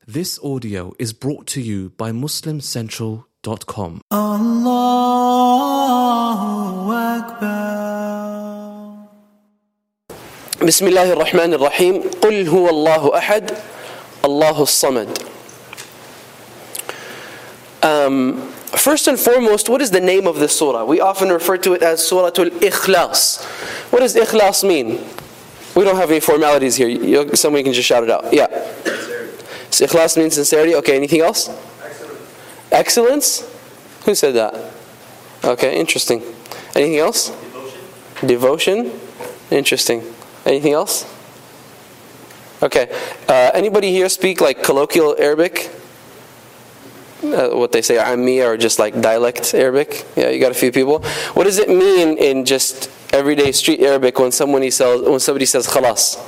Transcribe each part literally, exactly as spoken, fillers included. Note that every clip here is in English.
This audio is brought to you by Muslim Central dot com. Allahu Akbar. Bismillahir Rahmanir Rahim. Qul huwa Allahu ahad, Allahu samad. Um, first and foremost, what is the name of this surah? We often refer to it as Suratul Ikhlas. What does Ikhlas mean? We don't have any formalities here. You, somebody can just shout it out. Yeah. So Ikhlas means sincerity. Okay, anything else? Excellence. Excellence? Who said that? Okay, interesting. Anything else? Devotion. Devotion? Interesting. Anything else? Okay. Uh, anybody here speak like colloquial Arabic? Uh, what they say, Ammiya, or just like dialect Arabic? Yeah, you got a few people. What does it mean in just everyday street Arabic when somebody says, when somebody says khalas?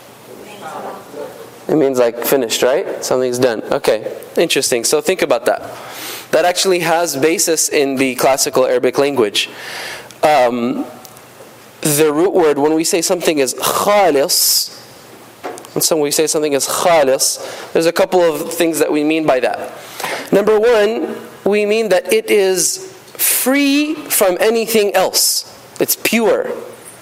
It means like finished, right? Something's done. Okay, interesting. So think about that. That actually has basis in the classical Arabic language. Um, the root word, when we say something is khalis, when some, we say something is khalis, there's a couple of things that we mean by that. Number one, we mean that it is free from anything else. It's pure.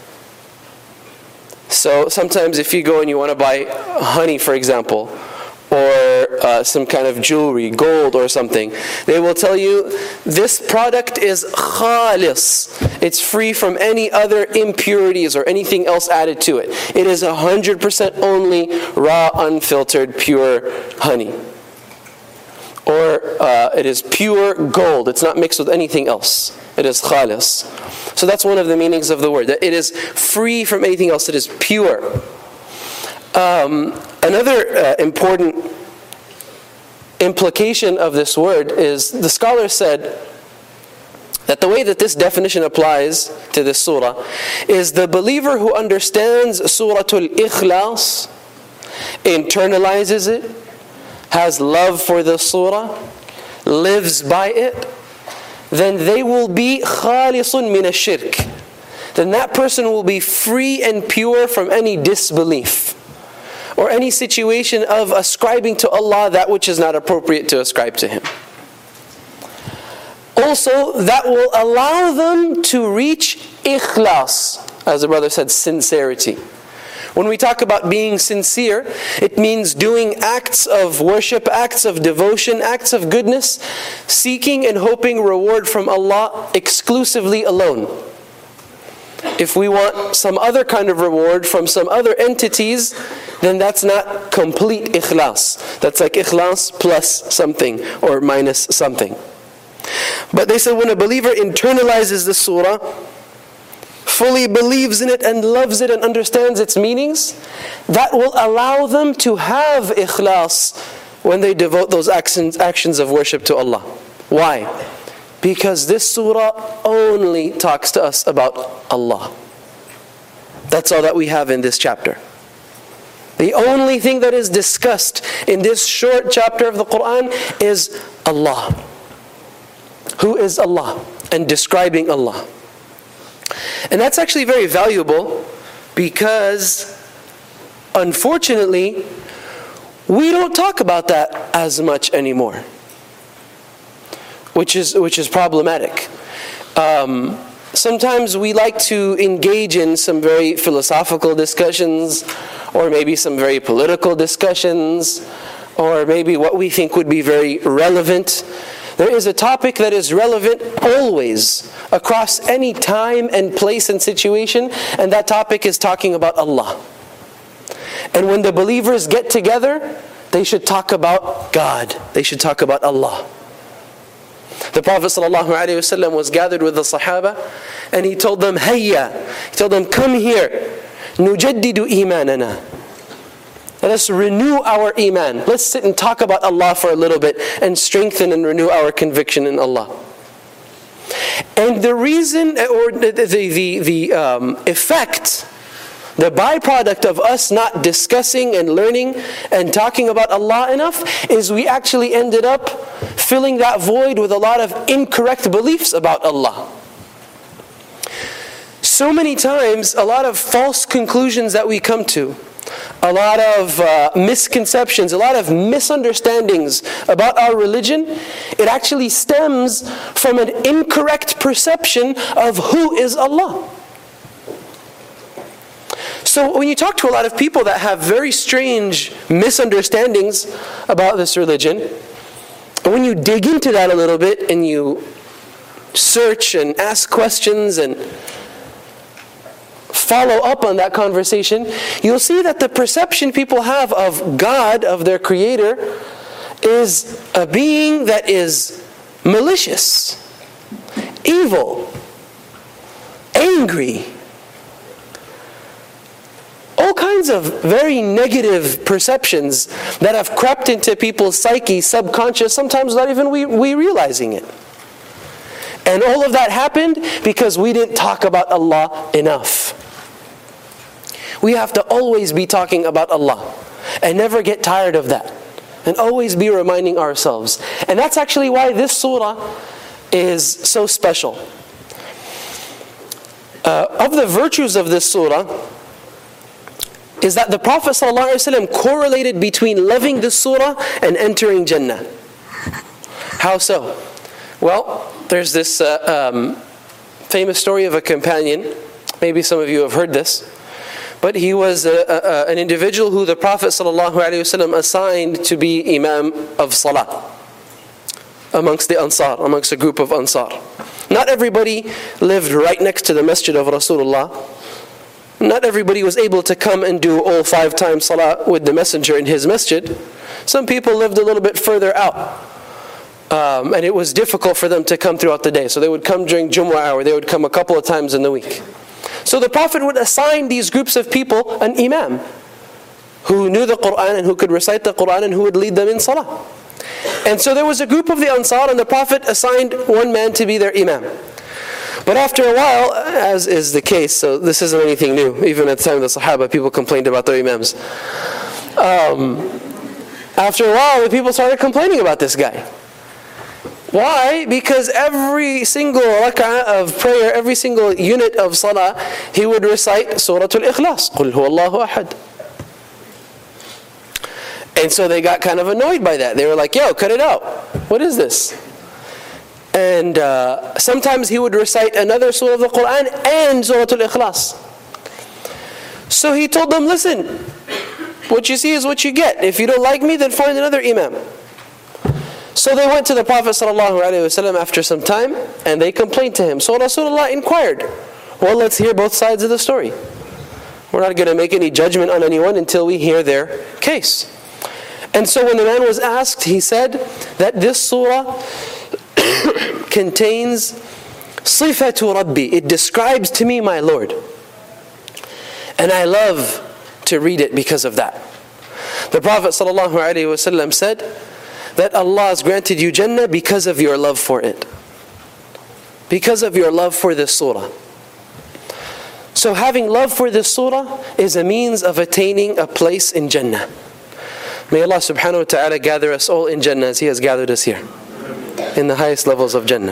So sometimes if you go and you want to buy honey, for example, or uh, some kind of jewelry, gold or something, they will tell you this product is khalis. It's free from any other impurities or anything else added to it. It is one hundred percent only raw, unfiltered, pure honey. Or uh, it is pure gold. It's not mixed with anything else. It is khalis. So that's one of the meanings of the word, that it is free from anything else. It is pure. Um, another uh, important implication of this word is, the scholar said that the way that this definition applies to this surah is the believer who understands Suratul Ikhlas, internalizes it, has love for the surah, lives by it, then they will be khalisun min ash-shirk. Then that person will be free and pure from any disbelief or any situation of ascribing to Allah that which is not appropriate to ascribe to Him. Also, that will allow them to reach ikhlas, as the brother said, sincerity. When we talk about being sincere, it means doing acts of worship, acts of devotion, acts of goodness, seeking and hoping reward from Allah exclusively alone. If we want some other kind of reward from some other entities, then that's not complete ikhlas. That's like ikhlas plus something or minus something. But they said when a believer internalizes the surah, fully believes in it and loves it and understands its meanings, that will allow them to have ikhlas when they devote those actions, actions of worship to Allah. Why? Because this surah only talks to us about Allah. That's all that we have in this chapter. The only thing that is discussed in this short chapter of the Quran is Allah. Who is Allah? And describing Allah. And that's actually very valuable because, unfortunately, we don't talk about that as much anymore, which is which is problematic. Um, sometimes we like to engage in some very philosophical discussions, or maybe some very political discussions, or maybe what we think would be very relevant. There is a topic that is relevant always, across any time and place and situation, and that topic is talking about Allah. And when the believers get together, they should talk about God. They should talk about Allah. The Prophet ﷺ was gathered with the Sahaba, and he told them, Hayya, he told them, come here, nujaddidu imanana. Let us renew our iman. Let's sit and talk about Allah for a little bit and strengthen and renew our conviction in Allah. And the reason, or the, the, the, the um, effect, the byproduct of us not discussing and learning and talking about Allah enough is we actually ended up filling that void with a lot of incorrect beliefs about Allah. So many times, a lot of false conclusions that we come to a lot of uh, misconceptions, a lot of misunderstandings about our religion, it actually stems from an incorrect perception of who is Allah. So when you talk to a lot of people that have very strange misunderstandings about this religion, when you dig into that a little bit and you search and ask questions and follow up on that conversation, you'll see that the perception people have of God, of their Creator, is a being that is malicious, evil, angry. All kinds of very negative perceptions that have crept into people's psyche, subconscious, sometimes not even we, we realizing it. And all of that happened because we didn't talk about Allah enough. We have to always be talking about Allah and never get tired of that. And always be reminding ourselves. And that's actually why this surah is so special. Uh, of the virtues of this surah is that the Prophet ﷺ correlated between loving this surah and entering Jannah. How so? Well, there's this uh, um, famous story of a companion. Maybe some of you have heard this. But he was a, a, an individual who the Prophet ﷺ assigned to be Imam of Salah amongst the Ansar, amongst a group of Ansar. Not everybody lived right next to the Masjid of Rasulullah. Not everybody was able to come and do all five times Salah with the Messenger in his masjid. Some people lived a little bit further out. Um, and it was difficult for them to come throughout the day. So they would come during Jumu'ah hour. They would come a couple of times in the week. So the Prophet would assign these groups of people an imam who knew the Qur'an and who could recite the Qur'an and who would lead them in salah. And so there was a group of the Ansar and the Prophet assigned one man to be their imam. But after a while, as is the case, so this isn't anything new. Even at the time of the Sahaba, people complained about their imams. Um, after a while, the people started complaining about this guy. Why? Because every single rak'ah of prayer, every single unit of salah, he would recite Surah Al-Ikhlas. قُلْ هُوَ اللَّهُ أَحَدٌ. And so they got kind of annoyed by that. They were like, yo, cut it out. What is this? And uh, sometimes he would recite another surah of the Qur'an and Surah Al-Ikhlas. So he told them, listen, what you see is what you get. If you don't like me, then find another imam. So they went to the Prophet ﷺ after some time and they complained to him. So Rasulullah inquired, well, let's hear both sides of the story. We're not going to make any judgment on anyone until we hear their case. And so when the man was asked, he said that this surah contains Sifatu Rabbi. It describes to me my Lord. And I love to read it because of that. The Prophet ﷺ said that Allah has granted you Jannah because of your love for it. Because of your love for this surah. So having love for this surah is a means of attaining a place in Jannah. May Allah subhanahu wa ta'ala gather us all in Jannah as He has gathered us here, in the highest levels of Jannah.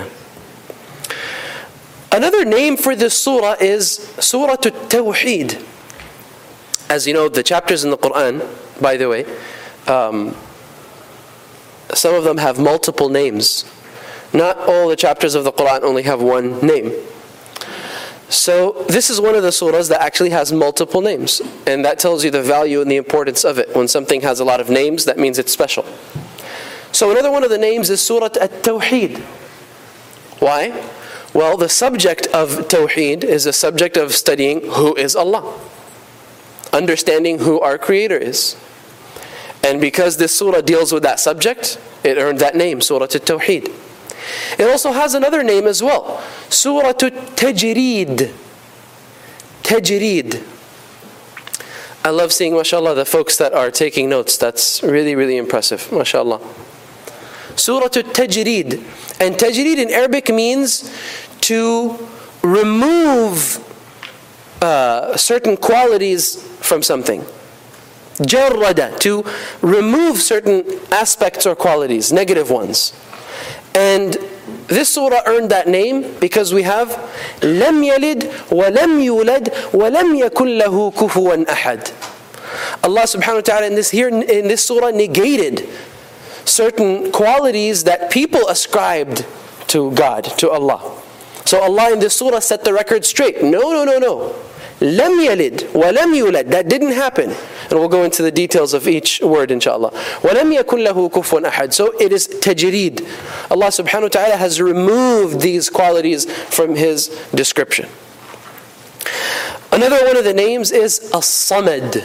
Another name for this surah is Surah At-Tawheed. As you know, the chapters in the Qur'an, by the way, um, some of them have multiple names. Not all the chapters of the Qur'an only have one name. So this is one of the surahs that actually has multiple names. And that tells you the value and the importance of it. When something has a lot of names, that means it's special. So another one of the names is Surah At-Tawheed. Why? Well, the subject of Tawheed is a subject of studying who is Allah. Understanding who our Creator is. And because this surah deals with that subject, it earned that name, Surah At-Tawheed. It also has another name as well, Surah At-Tajreed. Tajreed. I love seeing, mashallah, the folks that are taking notes. That's really, really impressive, mashallah. Surah At-Tajreed. And Tajreed in Arabic means to remove uh, certain qualities from something. Jarrada, to remove certain aspects or qualities, negative ones. And this surah earned that name because we have لَمْ يَلِدْ وَلَمْ يُولَدْ وَلَمْ يَكُنْ لَهُ كُفُوًا أَحَدٍ. Allah subhanahu wa ta'ala in this here in this surah negated certain qualities that people ascribed to God, to Allah. So Allah in this surah set the record straight. No, no, no, no. Lam yalid wa lam yulad. That didn't happen. And we'll go into the details of each word inshallah. وَلَمْ يَكُنْ لَهُ كُفُوًا أَحَدٌ. So it is tajreed. Allah subhanahu wa ta'ala has removed these qualities from His description. Another one of the names is As-Samad.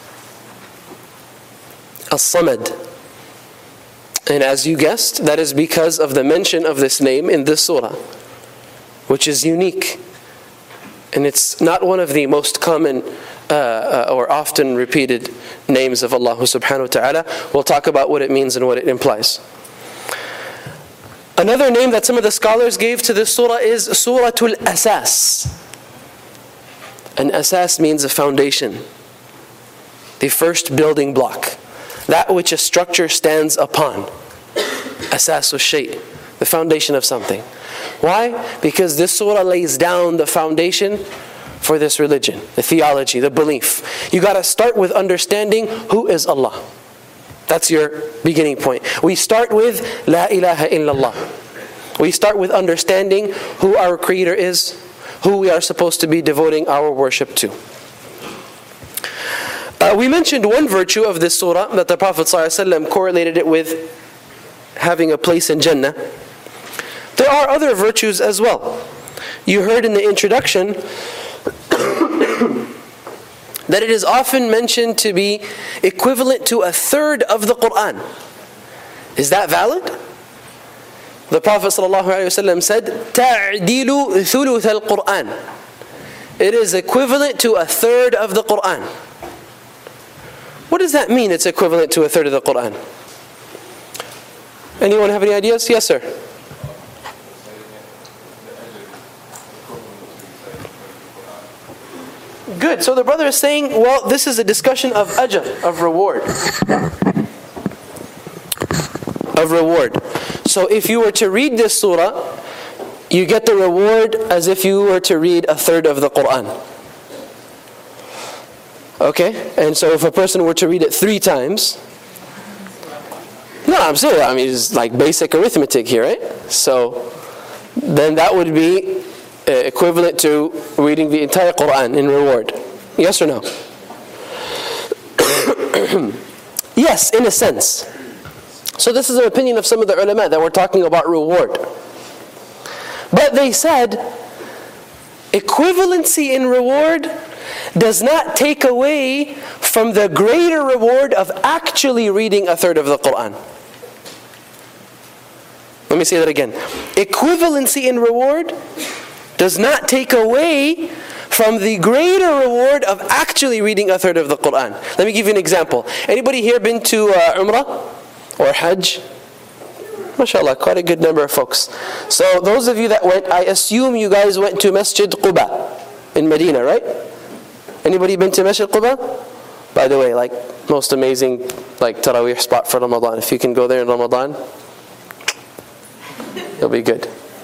As-Samad. And as you guessed, that is because of the mention of this name in this surah, which is unique. And it's not one of the most common uh, uh, or often repeated names of Allah subhanahu wa ta'ala. We'll talk about what it means and what it implies. Another name that some of the scholars gave to this surah is Suratul Asas. And Asas means a foundation, the first building block, that which a structure stands upon. Asasu shay', the foundation of something. Why? Because this surah lays down the foundation for this religion, the theology, the belief. You got to start with understanding who is Allah. That's your beginning point. We start with La ilaha illallah. We start with understanding who our Creator is, who we are supposed to be devoting our worship to. Uh, we mentioned one virtue of this surah that the Prophet ﷺ correlated it with having a place in Jannah. There are other virtues as well. You heard in the introduction that it is often mentioned to be equivalent to a third of the Qur'an. Is that valid? The Prophet ﷺ said, تَعْدِلُ ثُلُثَ الْقُرْآنِ. It is equivalent to a third of the Qur'an. What does that mean, it's equivalent to a third of the Qur'an? Anyone have any ideas? Yes, sir. Good. So the brother is saying, well, this is a discussion of ajr, of reward. Of reward. So if you were to read this surah, you get the reward as if you were to read a third of the Qur'an. Okay? And so if a person were to read it three times, no, I'm serious. I mean, it's like basic arithmetic here, right? So then that would be equivalent to reading the entire Qur'an in reward. Yes or no? Yes, in a sense. So this is an opinion of some of the ulama that we're talking about reward. But they said, equivalency in reward does not take away from the greater reward of actually reading a third of the Qur'an. Let me say that again. Equivalency in reward does not take away from the greater reward of actually reading a third of the Qur'an. Let me give you an example. Anybody here been to uh, Umrah or Hajj? MashaAllah, quite a good number of folks. So those of you that went, I assume you guys went to Masjid Quba in Medina, right? Anybody been to Masjid Quba? By the way, like most amazing like Taraweeh spot for Ramadan. If you can go there in Ramadan, it'll be good.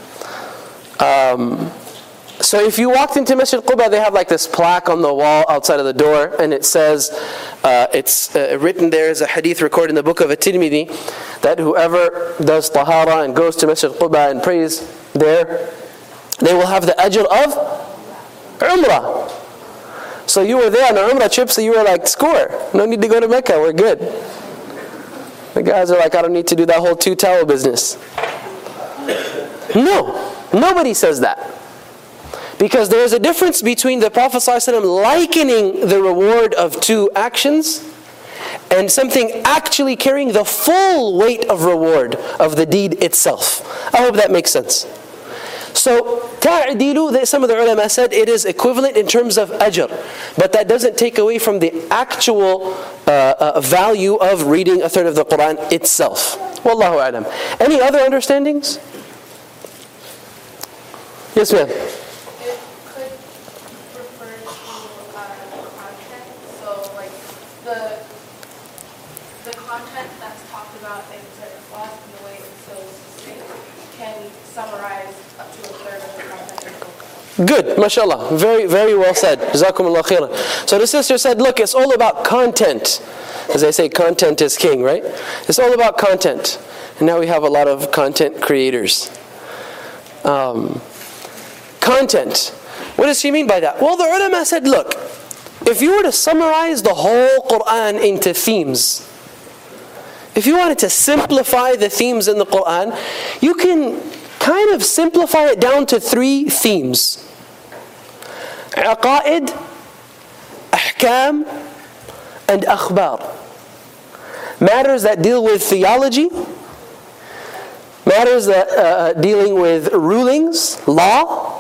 Um, so if you walked into Masjid Quba, they have like this plaque on the wall outside of the door, and it says, uh, it's uh, written there as a hadith recorded in the book of At-Tirmidhi, that whoever does tahara and goes to Masjid Quba and prays there, they will have the ajr of Umrah. So you were there on an Umrah trip, so you were like, score, no need to go to Mecca, we're good. The guys are like, I don't need to do that whole two towel business. No, nobody says that. Because there is a difference between the Prophet ﷺ likening the reward of two actions and something actually carrying the full weight of reward of the deed itself. I hope that makes sense. So, ta'dilu, some of the ulama said it is equivalent in terms of ajr, but that doesn't take away from the actual uh, uh, value of reading a third of the Qur'an itself. Wallahu a'lam. Any other understandings? Yes, ma'am. Good, mashallah. Very, very well said. Jazakumullah khairan. So the sister said, look, it's all about content. As they say, content is king, right? It's all about content. And now we have a lot of content creators. Um, content. What does she mean by that? Well, the ulama said, look, if you were to summarize the whole Quran into themes, if you wanted to simplify the themes in the Quran, you can kind of simplify it down to three themes. Aqa'id, Ahkam, and Akhbar. Matters that deal with theology, matters that uh, dealing with rulings, law,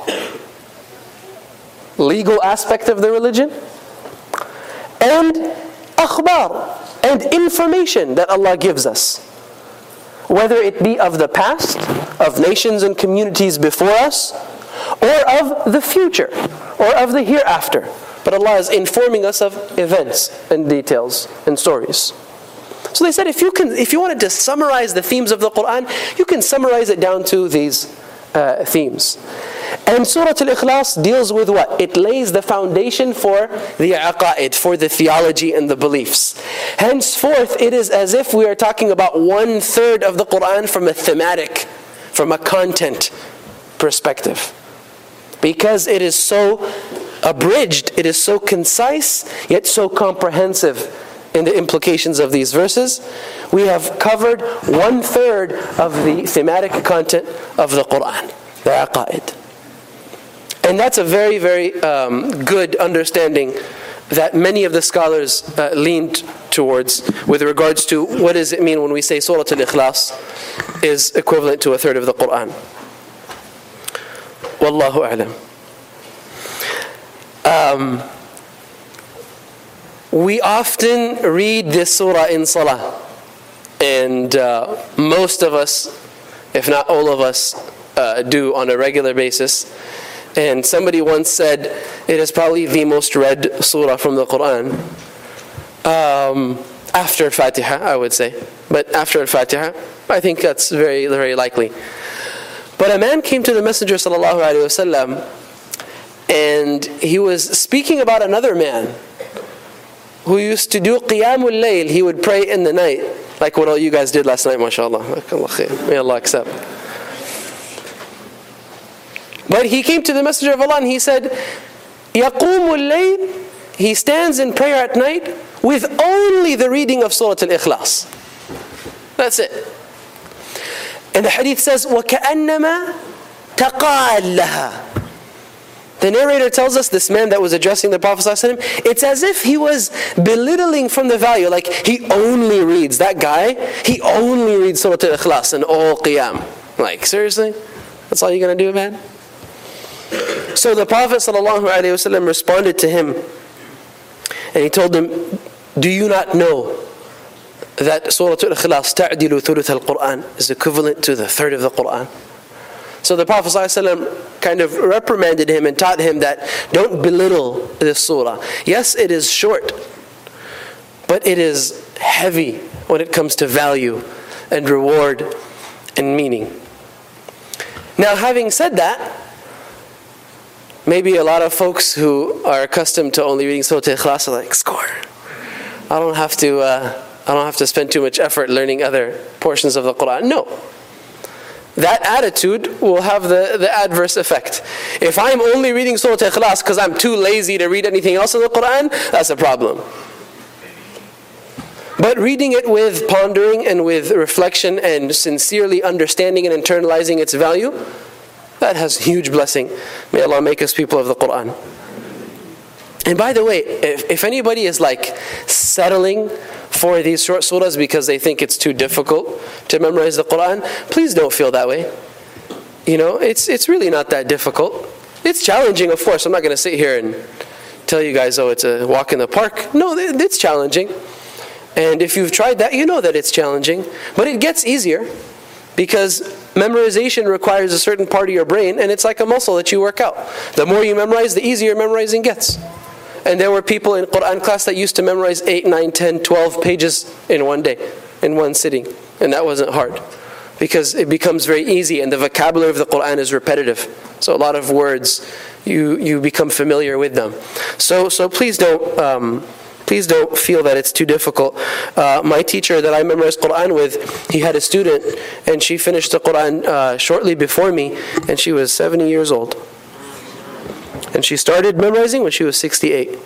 legal aspect of the religion, and akhbar, and information that Allah gives us. Whether it be of the past, of nations and communities before us, or of the future, or of the hereafter. But Allah is informing us of events and details and stories. So they said, if you can, if you wanted to summarize the themes of the Quran, you can summarize it down to these uh, themes. And Surah Al-Ikhlas deals with what? It lays the foundation for the aqa'id, for the theology and the beliefs. Henceforth, it is as if we are talking about one third of the Quran from a thematic, from a content perspective. Because it is so abridged, it is so concise, yet so comprehensive in the implications of these verses. We have covered one third of the thematic content of the Quran, the aqa'id. And that's a very, very um, good understanding that many of the scholars uh, leaned towards with regards to what does it mean when we say Surah Al-Ikhlas is equivalent to a third of the Quran. Wallahu a'lam. Um, we often read this surah in salah, and uh, most of us, if not all of us, uh, do on a regular basis. And somebody once said it is probably the most read surah from the Quran. Um, after Fatiha, I would say. But after Fatiha, I think that's very, very likely. But a man came to the Messenger sallallahu alaihi wasallam, and he was speaking about another man who used to do Qiyamul Layl. He would pray in the night, like what all you guys did last night, mashallah. May Allah accept. But he came to the Messenger of Allah and he said, Yaqumul Layl, he stands in prayer at night with only the reading of Surah Al-Ikhlas. That's it. And the hadith says, وَكَأَنَّمَا تَقَالَ لَهَا. The narrator tells us, this man that was addressing the Prophet ﷺ, it's as if he was belittling from the value, like he only reads, that guy, he only reads Surah Al-Ikhlas and all Qiyam. Like, seriously? That's all you're going to do, man? So the Prophet ﷺ responded to him, and he told him, do you not know that Surah Al-Ikhlas ta'dilu thuluth al-Quran is equivalent to the third of the Quran? So the Prophet ﷺ kind of reprimanded him and taught him that don't belittle this surah. Yes, it is short, but it is heavy when it comes to value and reward and meaning. Now, having said that, maybe a lot of folks who are accustomed to only reading Surah Al-Ikhlas are like, score. I don't have to. Uh, I don't have to spend too much effort learning other portions of the Quran. No. That attitude will have the, the adverse effect. If I'm only reading Surah Al-Ikhlas because I'm too lazy to read anything else in the Quran, that's a problem. But reading it with pondering and with reflection and sincerely understanding and internalizing its value, that has huge blessing. May Allah make us people of the Quran. And by the way, if, if anybody is like settling for these short surahs because they think it's too difficult to memorize the Quran, please don't feel that way. You know, it's it's really not that difficult. It's challenging, of course. I'm not going to sit here and tell you guys, oh, it's a walk in the park. No, it's challenging. And if you've tried that, you know that it's challenging. But it gets easier because memorization requires a certain part of your brain, and it's like a muscle that you work out. The more you memorize, the easier memorizing gets. And there were people in Quran class that used to memorize eight, nine, ten, twelve pages in one day, in one sitting. And that wasn't hard. Because it becomes very easy and the vocabulary of the Quran is repetitive. So a lot of words you you become familiar with them. So so please don't um, please don't feel that it's too difficult. Uh, my teacher that I memorized Quran with, he had a student, and she finished the Quran uh, shortly before me, and she was seventy years old, and she started memorizing when she was sixty-eight.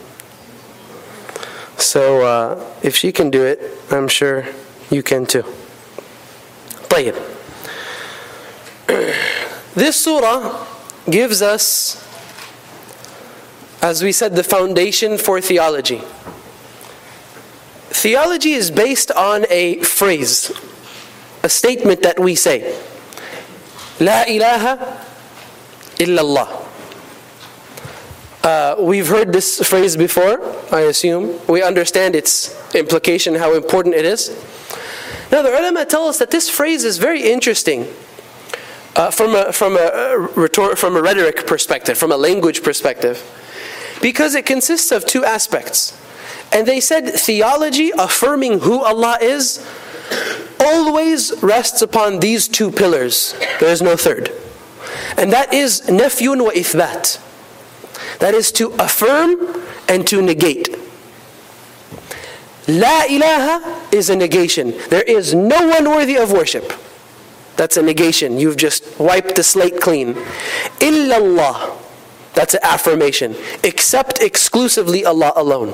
So uh, if she can do it, I'm sure you can too. طيب. This surah gives us, as we said, the foundation for theology. Theology is based on a phrase, a statement that we say. La ilaha illallah. Uh, we've heard this phrase before, I assume. We understand its implication, how important it is. Now the ulama tell us that this phrase is very interesting uh, from a from a rhetor- from a rhetoric perspective, from a language perspective, because it consists of two aspects. And they said theology, affirming who Allah is, always rests upon these two pillars. There is no third. And that is nafyun wa ithbat. That is to affirm and to negate. La ilaha is a negation. There is no one worthy of worship. That's a negation. You've just wiped the slate clean. Illallah. That's an affirmation. Except exclusively Allah alone.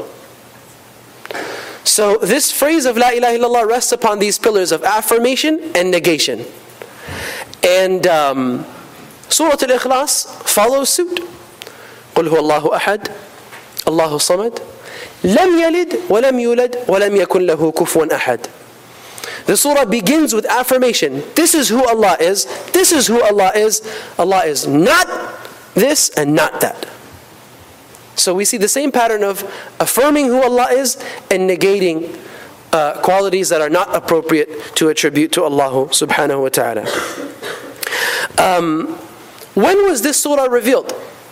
So this phrase of La ilaha illallah rests upon these pillars of affirmation and negation. And um, Surah Al-Ikhlas follows suit. قل هو الله أحد الله الصمد لم يلد ولم يولد ولم يكن له كفوا أحد. The surah begins with affirmation. This is who Allah is. This is who Allah is. Allah is not this and not that. So we see the same pattern of affirming who Allah is and negating uh, qualities that are not appropriate to attribute to Allah subhanahu wa ta'ala. Um, when was this surah revealed?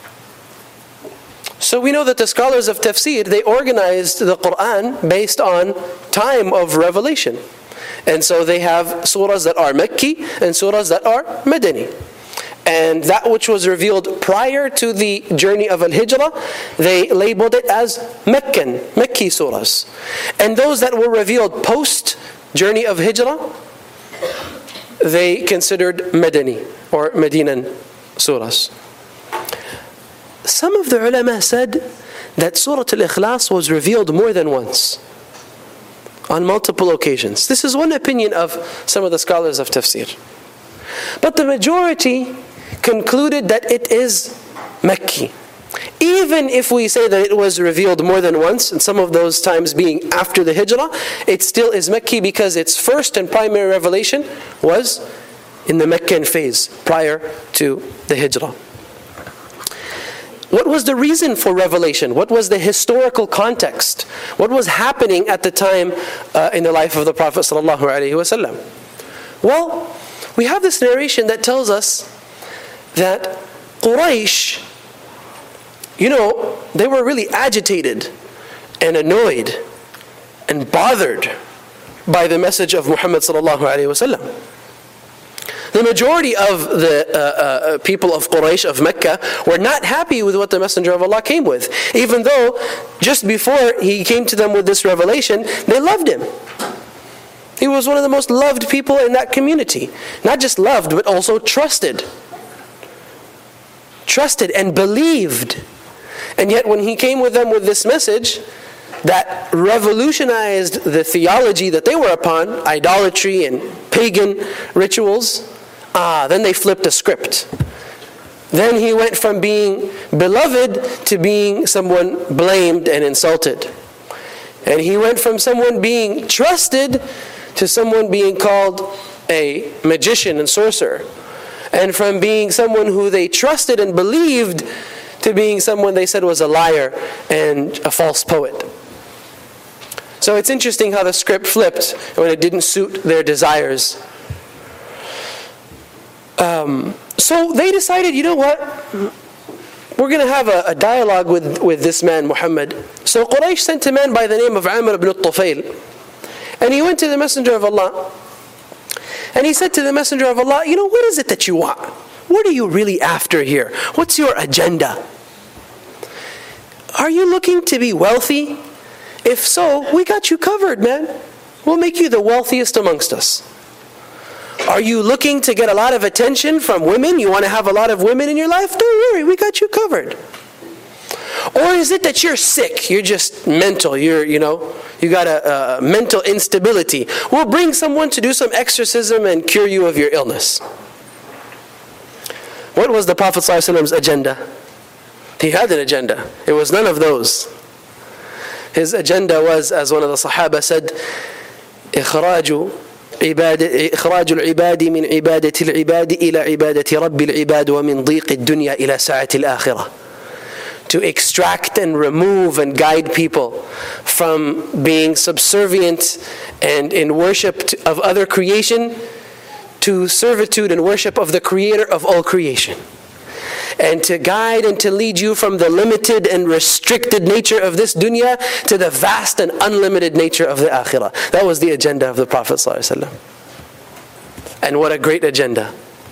So we know that the scholars of tafsir, they organized the Quran based on time of revelation. And so they have surahs that are Makki and surahs that are Madani. And that which was revealed prior to the journey of Al-Hijrah, they labeled it as Meccan, Makki surahs. And those that were revealed post journey of Hijrah, they considered Madani or Medinan surahs. Some of the ulama said that Surah Al-Ikhlas was revealed more than once, on multiple occasions. This is one opinion of some of the scholars of tafsir. But the majority concluded that it is Makki. Even if we say that it was revealed more than once, and some of those times being after the Hijrah, it still is Makki because its first and primary revelation was in the Meccan phase, prior to the Hijrah. What was the reason for revelation? What was the historical context? What was happening at the time uh, in the life of the Prophet ﷺ? Well, we have this narration that tells us that Quraysh, you know, they were really agitated and annoyed and bothered by the message of Muhammad ﷺ. The majority of the uh, uh, people of Quraysh, of Mecca, were not happy with what the Messenger of Allah came with. Even though, just before he came to them with this revelation, they loved him. He was one of the most loved people in that community. Not just loved, but also trusted. Trusted and believed. And yet when he came with them with this message that revolutionized the theology that they were upon, idolatry and pagan rituals, ah, then they flipped a script. Then he went from being beloved to being someone blamed and insulted. And he went from someone being trusted to someone being called a magician and sorcerer. And from being someone who they trusted and believed to being someone they said was a liar and a false poet. So it's interesting how the script flipped when it didn't suit their desires. Um, so they decided, you know what? We're going to have a, a dialogue with, with this man, Muhammad. So Quraysh sent a man by the name of Amr ibn al-Tufayl. And he went to the Messenger of Allah. And he said to the Messenger of Allah, you know, what is it that you want? What are you really after here? What's your agenda? are you looking to be wealthy? If so, we got you covered, man. We'll make you the wealthiest amongst us. Are you looking to get a lot of attention from women? You want to have a lot of women in your life? Don't worry, we got you covered. Or is it that you're sick? You're just mental. You're, you know, you got a, a mental instability. We'll bring someone to do some exorcism and cure you of your illness. What was the Prophet ﷺ's agenda? He had an agenda. It was none of those. His agenda was, as one of the Sahaba said, إخراج عبادة إخراج العباد من عبادة العباد إلى عبادة رب العباد ومن ضيق الدنيا إلى سعة الآخرة. To extract and remove and guide people from being subservient and in worship of other creation to servitude and worship of the Creator of all creation. And to guide and to lead you from the limited and restricted nature of this dunya to the vast and unlimited nature of the akhirah. That was the agenda of the Prophet ﷺ. And what a great agenda.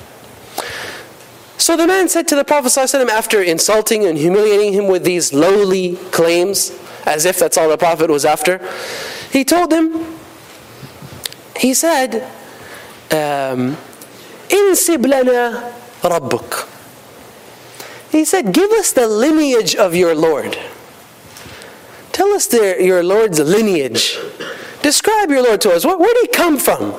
So the man said to the Prophet ﷺ, after insulting and humiliating him with these lowly claims, as if that's all the Prophet was after, he told him, he said, um, "Insib lana rabbuk." He said, give us the lineage of your Lord. Tell us the, your Lord's lineage. Describe your Lord to us. Where, where did he come from?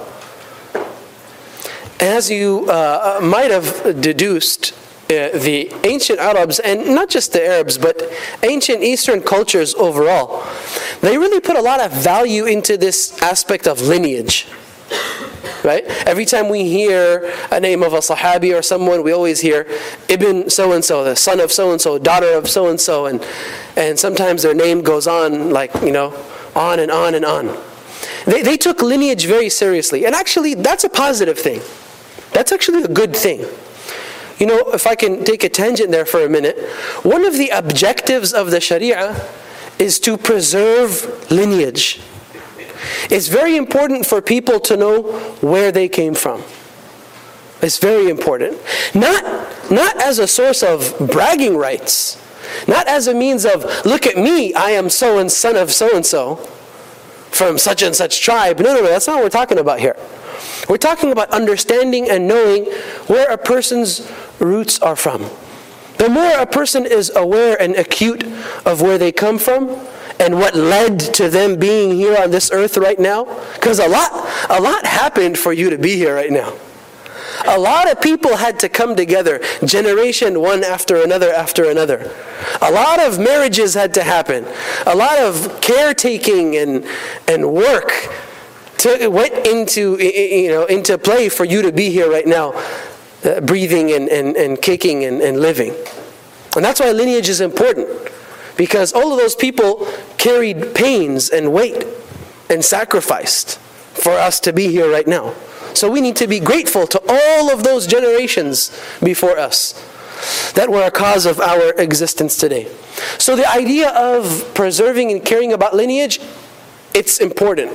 As you uh, might have deduced, uh, the ancient Arabs, and not just the Arabs, but ancient Eastern cultures overall, they really put a lot of value into this aspect of lineage. Right? Every time we hear a name of a Sahabi or someone, we always hear Ibn so-and-so, the son of so-and-so, daughter of so-and-so, and and sometimes their name goes on like, you know, on and on and on. They, they took lineage very seriously. And actually, that's a positive thing. That's actually a good thing. You know, if I can take a tangent there for a minute, one of the objectives of the Sharia is to preserve lineage. It's very important for people to know where they came from. It's very important. Not, not as a source of bragging rights. Not as a means of, look at me, I am so and son of so-and-so from such and such tribe. No, no, no, that's not what we're talking about here. We're talking about understanding and knowing where a person's roots are from. The more a person is aware and acute of where they come from, and what led to them being here on this earth right now, because a lot, a lot happened for you to be here right now. A lot of people had to come together, generation one after another after another. A lot of marriages had to happen. A lot of caretaking and and work to, went into you know into play for you to be here right now, uh, breathing and, and, and kicking and, and living. And that's why lineage is important. Because all of those people carried pains and weight and sacrificed for us to be here right now. So we need to be grateful to all of those generations before us that were a cause of our existence today. So the idea of preserving and caring about lineage, it's important.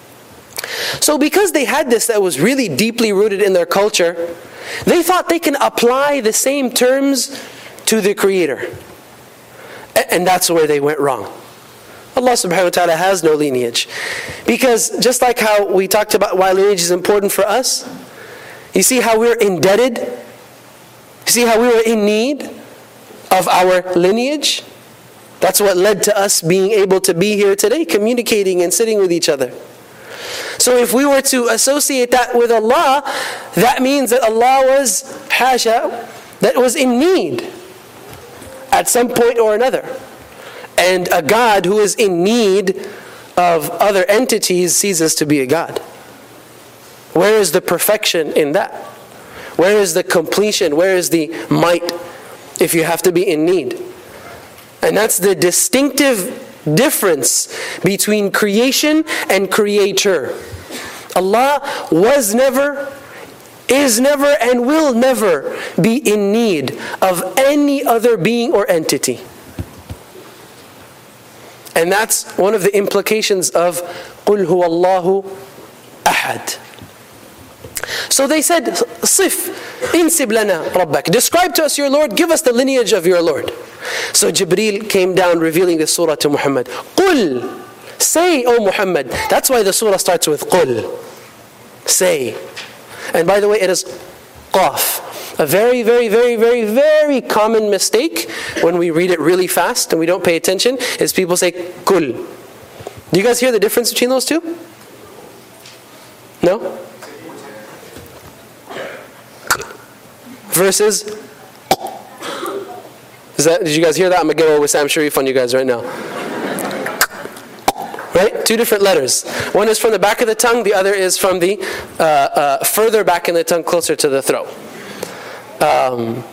So because they had this that was really deeply rooted in their culture, they thought they can apply the same terms to the Creator. And that's where they went wrong. Allah subhanahu wa ta'ala has no lineage. Because just like how we talked about why lineage is important for us, you see how we're indebted? You see how we were in need of our lineage? That's what led to us being able to be here today, communicating and sitting with each other. So if we were to associate that with Allah, that means that Allah was, hasha, that was in need at some point or another. And a God who is in need of other entities ceases to be a God. Where is the perfection in that? Where is the completion? Where is the might if you have to be in need? And that's the distinctive difference between creation and creator. Allah was never, is never, and will never be in need of any other being or entity. And that's one of the implications of قُلْ هُوَ اللَّهُ أَحَدٌ. So they said, صِف إِنْسِبْ لَنَا رَبَّكَ. Describe to us your Lord, give us the lineage of your Lord. So Jibreel came down revealing this surah to Muhammad. Qul, say, O Muhammad. That's why the surah starts with Qul. Say. And by the way, it is qaf. A very, very, very, very, very common mistake when we read it really fast and we don't pay attention is people say kul. Do you guys hear the difference between those two? No? Versus Is that, did you guys hear that? I'm going to go with Sam Sharif on you guys right now. Right? Two different letters. One is from the back of the tongue, the other is from the uh, uh, further back in the tongue, closer to the throat. Um,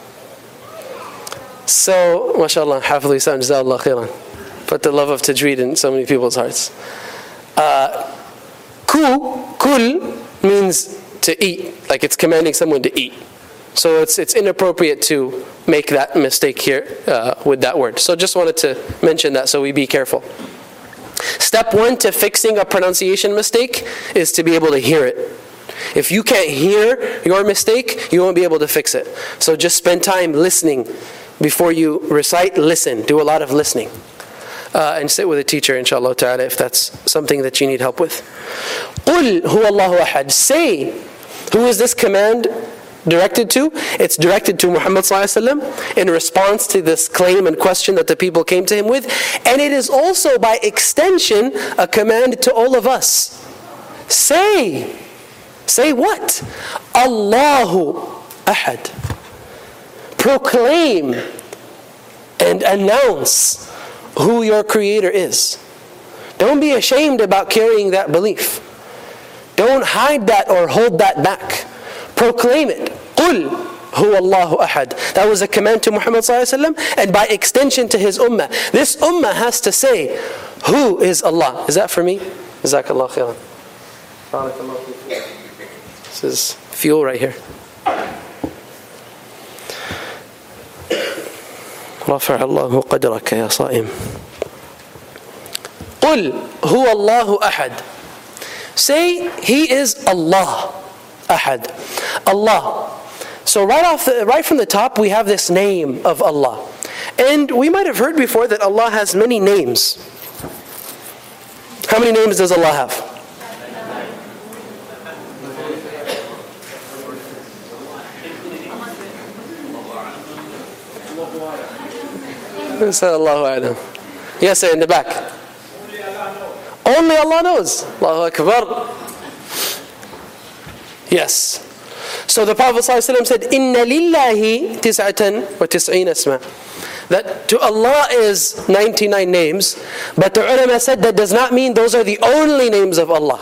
so, mashallah, hafidhu lisan, jazakallah khairan. Put the love of tajweed in so many people's hearts. Uh, ku, kul means to eat, like it's commanding someone to eat. So it's it's inappropriate to make that mistake here uh, with that word. So just wanted to mention that so we be careful. Step one to fixing a pronunciation mistake is to be able to hear it. If you can't hear your mistake, you won't be able to fix it. So just spend time listening before you recite. Listen. Do a lot of listening. Uh, and sit with a teacher, inshallah ta'ala, if that's something that you need help with. قُلْ هُوَ اللَّهُ أَحَدٌ. Say, who is this command directed to? It's directed to Muhammad sallallahu alaihi wasallam in response to this claim and question that the people came to him with. And it is also, by extension, a command to all of us. Say. Say what? Allahu Ahad. Proclaim and announce who your Creator is. Don't be ashamed about carrying that belief. Don't hide that or hold that back. Proclaim it. Qul huwa Allahu Ahad. That was a command to Muhammad sallallahu alaihi wasallam, and by extension to his ummah. This ummah has to say, who is Allah? Is that for me? Jazakallah khairan. Barakallahu feekum. This is fuel right here. رفع الله قدرك يا صائم. قل هو الله أحد. Say, He is Allah. Ahad. Allah. So right off the, right from the top, we have this name of Allah. And we might have heard before that Allah has many names. How many names does Allah have? Yes, sir, in the back. Only Allah knows. Allahu Akbar. Yes. So the Prophet ﷺ said, "Inna lillahi tis'atan wa tis'een asma." That to Allah is ninety-nine names, but the ulama said that does not mean those are the only names of Allah.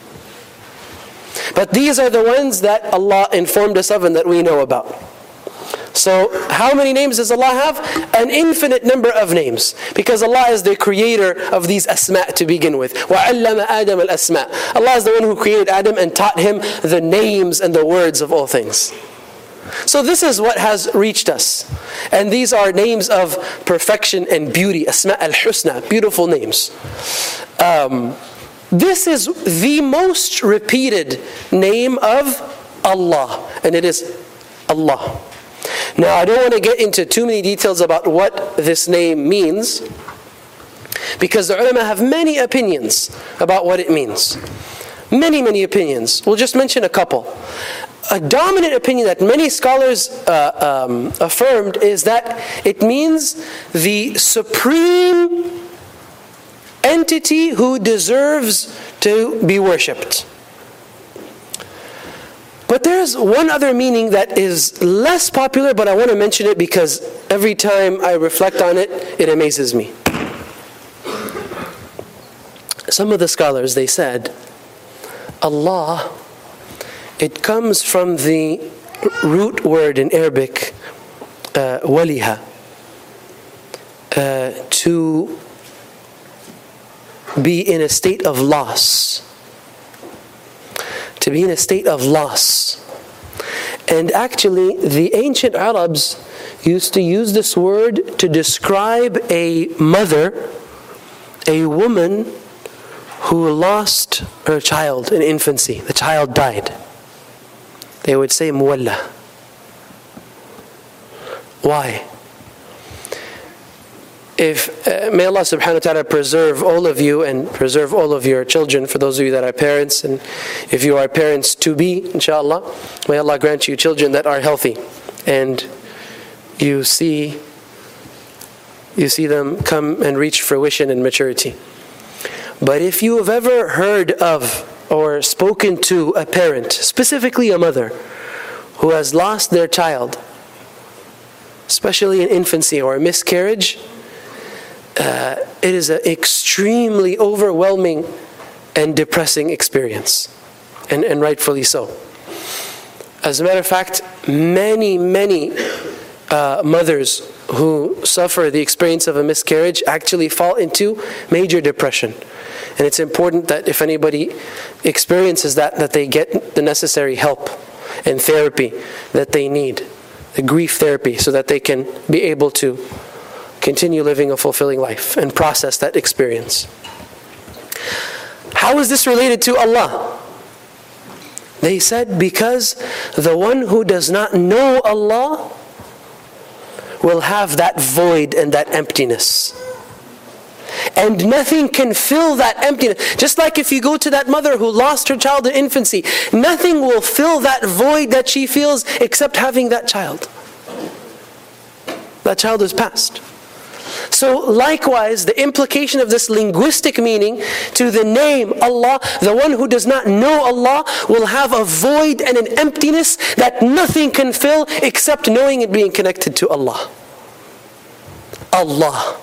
But these are the ones that Allah informed us of and that we know about. So how many names does Allah have? An infinite number of names. Because Allah is the creator of these asma' to begin with. وَعَلَّمَ آدَمَ الْأَسْمَاءِ. Allah is the one who created Adam and taught him the names and the words of all things. So this is what has reached us. And these are names of perfection and beauty. Asma' al-Husna, beautiful names. Um, this is the most repeated name of Allah. And it is Allah. Now, I don't want to get into too many details about what this name means, because the ulama have many opinions about what it means. Many, many opinions. We'll just mention a couple. A dominant opinion that many scholars uh, um, affirmed is that it means the supreme entity who deserves to be worshipped. But there's one other meaning that is less popular, but I want to mention it because every time I reflect on it, it amazes me. Some of the scholars, they said, Allah, it comes from the root word in Arabic, uh, waliha, uh, to be in a state of loss. To be in a state of loss. And actually, the ancient Arabs used to use this word to describe a mother, a woman who lost her child in infancy. The child died. They would say, muwalla. Why? if uh, may Allah subhanahu wa ta'ala preserve all of you and preserve all of your children, for those of you that are parents, and if you are parents to be, inshallah, may Allah grant you children that are healthy, and you see you see them come and reach fruition and maturity. But if you have ever heard of or spoken to a parent, specifically a mother, who has lost their child, especially in infancy or a miscarriage, uh, it is an extremely overwhelming and depressing experience, and, and rightfully so. As a matter of fact, many, many uh, mothers who suffer the experience of a miscarriage actually fall into major depression. And it's important that if anybody experiences that, that they get the necessary help and therapy that they need, the grief therapy, so that they can be able to continue living a fulfilling life and process that experience. How is this related to Allah? They said, because the one who does not know Allah will have that void and that emptiness. And nothing can fill that emptiness. Just like if you go to that mother who lost her child in infancy, nothing will fill that void that she feels except having that child. That child is past. So likewise, the implication of this linguistic meaning to the name Allah, the one who does not know Allah will have a void and an emptiness that nothing can fill except knowing and being connected to Allah. Allah.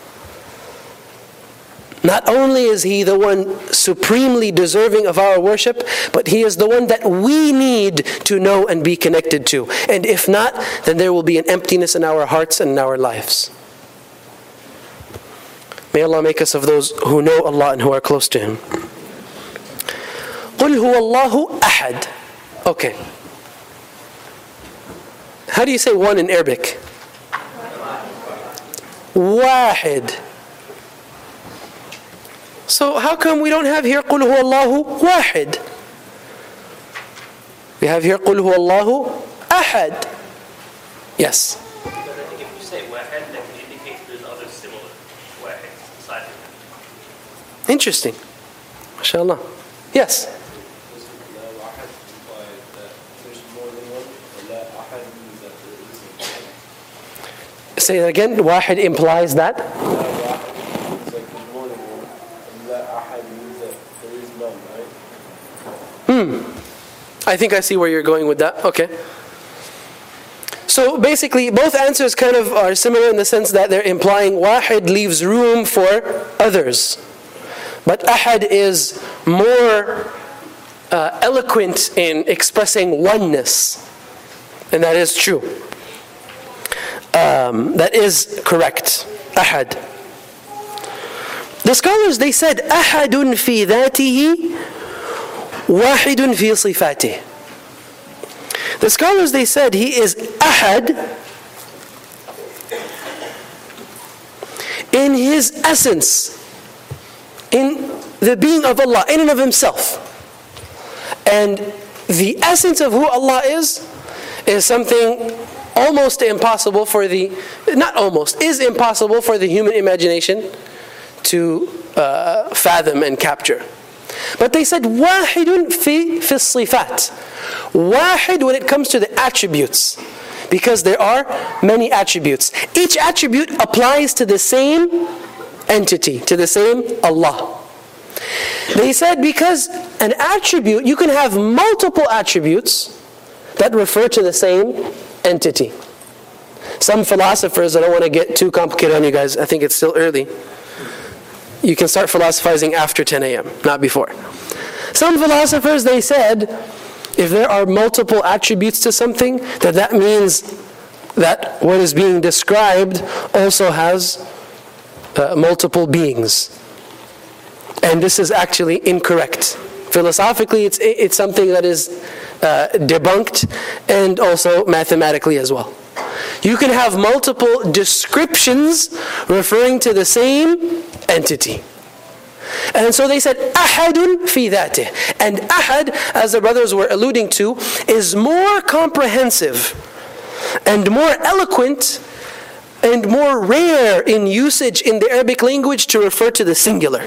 Not only is He the one supremely deserving of our worship, but He is the one that we need to know and be connected to. And if not, then there will be an emptiness in our hearts and in our lives. May Allah make us of those who know Allah and who are close to Him. قُلْ هُوَ اللَّهُ أَحَدٌ. Okay. How do you say one in Arabic? Wahid. So how come we don't have here قُلْ هُوَ اللَّهُ وَاحِدٌ? We have here قُلْ هُوَ اللَّهُ أَحَدٌ. Yes. But I think if you say wahid, that can indicate there's other similar wahids beside it. Interesting. MashaAllah. Yes. Does la wahid imply that there's more than one, or la ahad means that there isn't? Say that again. Wahid implies that. La wahid means like there's more than one, and la ahad means that there is none, right? Hmm. I think I see where you're going with that. Okay. So basically, both answers kind of are similar in the sense that they're implying wahid leaves room for others. But ahad is more uh, eloquent in expressing oneness. And that is true. Um, that is correct. Ahad. The scholars, they said, ahadun fi dhatihi, wahidun fi sifatih. The scholars, they said, He is ahad in His essence, in the being of Allah, in and of Himself. And the essence of who Allah is, is something almost impossible for the, not almost, is impossible for the human imagination to uh, fathom and capture. But they said, wahidun fi fi sifat. Wahid when it comes to the attributes. Because there are many attributes. Each attribute applies to the same entity, to the same Allah. They said because an attribute, you can have multiple attributes that refer to the same entity. Some philosophers, I don't want to get too complicated on you guys, I think it's still early. You can start philosophizing after ten a.m., not before. Some philosophers, they said, if there are multiple attributes to something, that that means that what is being described also has uh, multiple beings. And this is actually incorrect. Philosophically, it's it's something that is uh, debunked, and also mathematically as well. You can have multiple descriptions referring to the same entity. And so they said, ahadun fi dhatih. And ahad, as the brothers were alluding to, is more comprehensive and more eloquent and more rare in usage in the Arabic language to refer to the singular.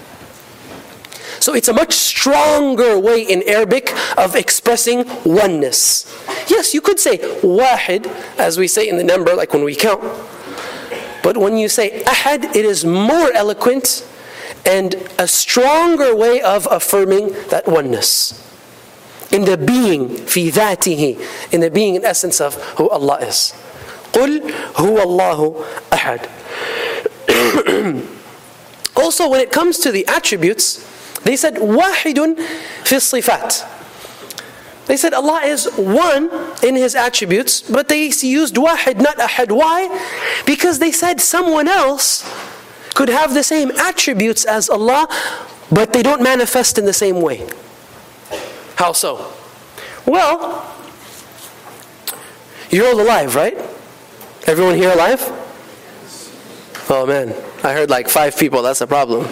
So it's a much stronger way in Arabic of expressing oneness. Yes, you could say wahid, as we say in the number, like when we count. But when you say ahad, it is more eloquent and a stronger way of affirming that oneness. In the being, fi dhatihi, in the being and essence of who Allah is. قُلْ هُوَ اللَّهُ أَحَدٌ. Also, when it comes to the attributes, they said wahidun fi sifat. They said Allah is one in His attributes, but they used wahid, not ahad. Why? Because they said someone else could have the same attributes as Allah, but they don't manifest in the same way. How so? Well, you're all alive, right? Everyone here alive? Oh man, I heard like five people, that's a problem.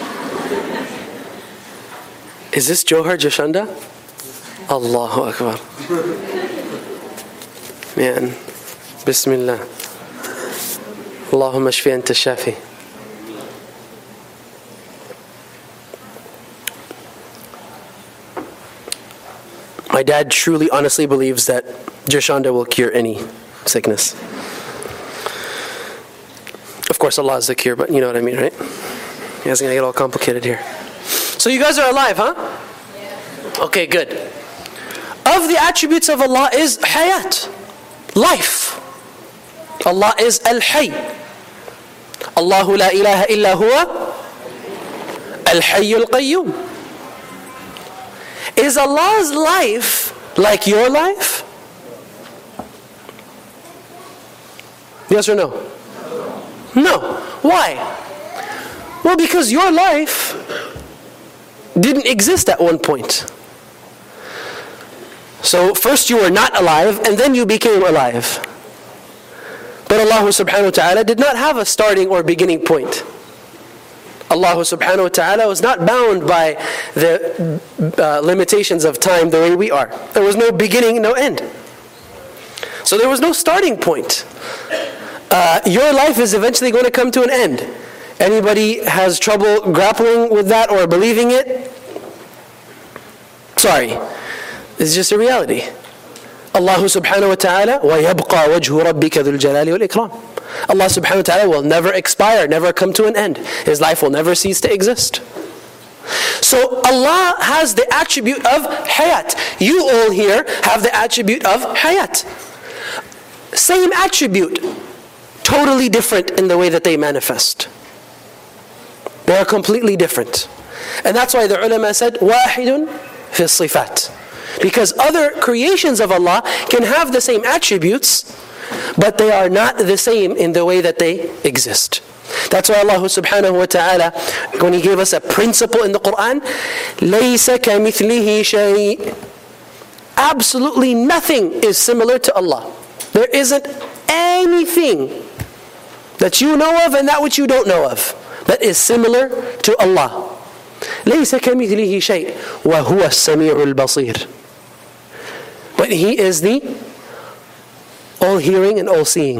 Is this Johar Joshanda? Allahu Akbar. Man, Bismillah. Allahumma shfi anta shafi. My dad truly, honestly believes that Joshanda will cure any sickness. Of course, Allah is the cure, but you know what I mean, right? You guys are going to get all complicated here. So you guys are alive, huh? Okay, good. Of the attributes of Allah is hayat, life. Allah is al-hayy. Allahu la ilaha illa huwa al-hayy al-qayyum. Is Allah's life like your life? Yes or no? No. Why? Well, because your life didn't exist at one point. So first you were not alive, and then you became alive. But Allah subhanahu wa ta'ala did not have a starting or beginning point. Allah subhanahu wa ta'ala was not bound by the uh, limitations of time the way we are. There was no beginning, no end. So there was no starting point. Uh, your life is eventually going to come to an end. Anybody has trouble grappling with that or believing it? Sorry. It's just a reality. Allah subhanahu wa ta'ala, وَيَبْقَى وَجْهُ رَبِّكَ ذُو الْجَلَالِ وَالْإِكْرَامِ. Allah subhanahu wa ta'ala will never expire, never come to an end. His life will never cease to exist. So Allah has the attribute of hayat. You all here have the attribute of hayat. Same attribute, totally different in the way that they manifest. They are completely different. And that's why the ulama said, وَاحِدٌ فِي الصِّفَاتِ. Because other creations of Allah can have the same attributes, but they are not the same in the way that they exist. That's why Allah subhanahu wa ta'ala, when He gave us a principle in the Quran, لَيْسَ كَمِثْلِهِ شَيْءٍ. Absolutely nothing is similar to Allah. There isn't anything that you know of and that which you don't know of that is similar to Allah. لَيْسَ كَمِثْلِهِ شَيْءٍ وَهُوَ السَّمِيعُ الْبَصِيرُ. But He is the all-hearing and all-seeing.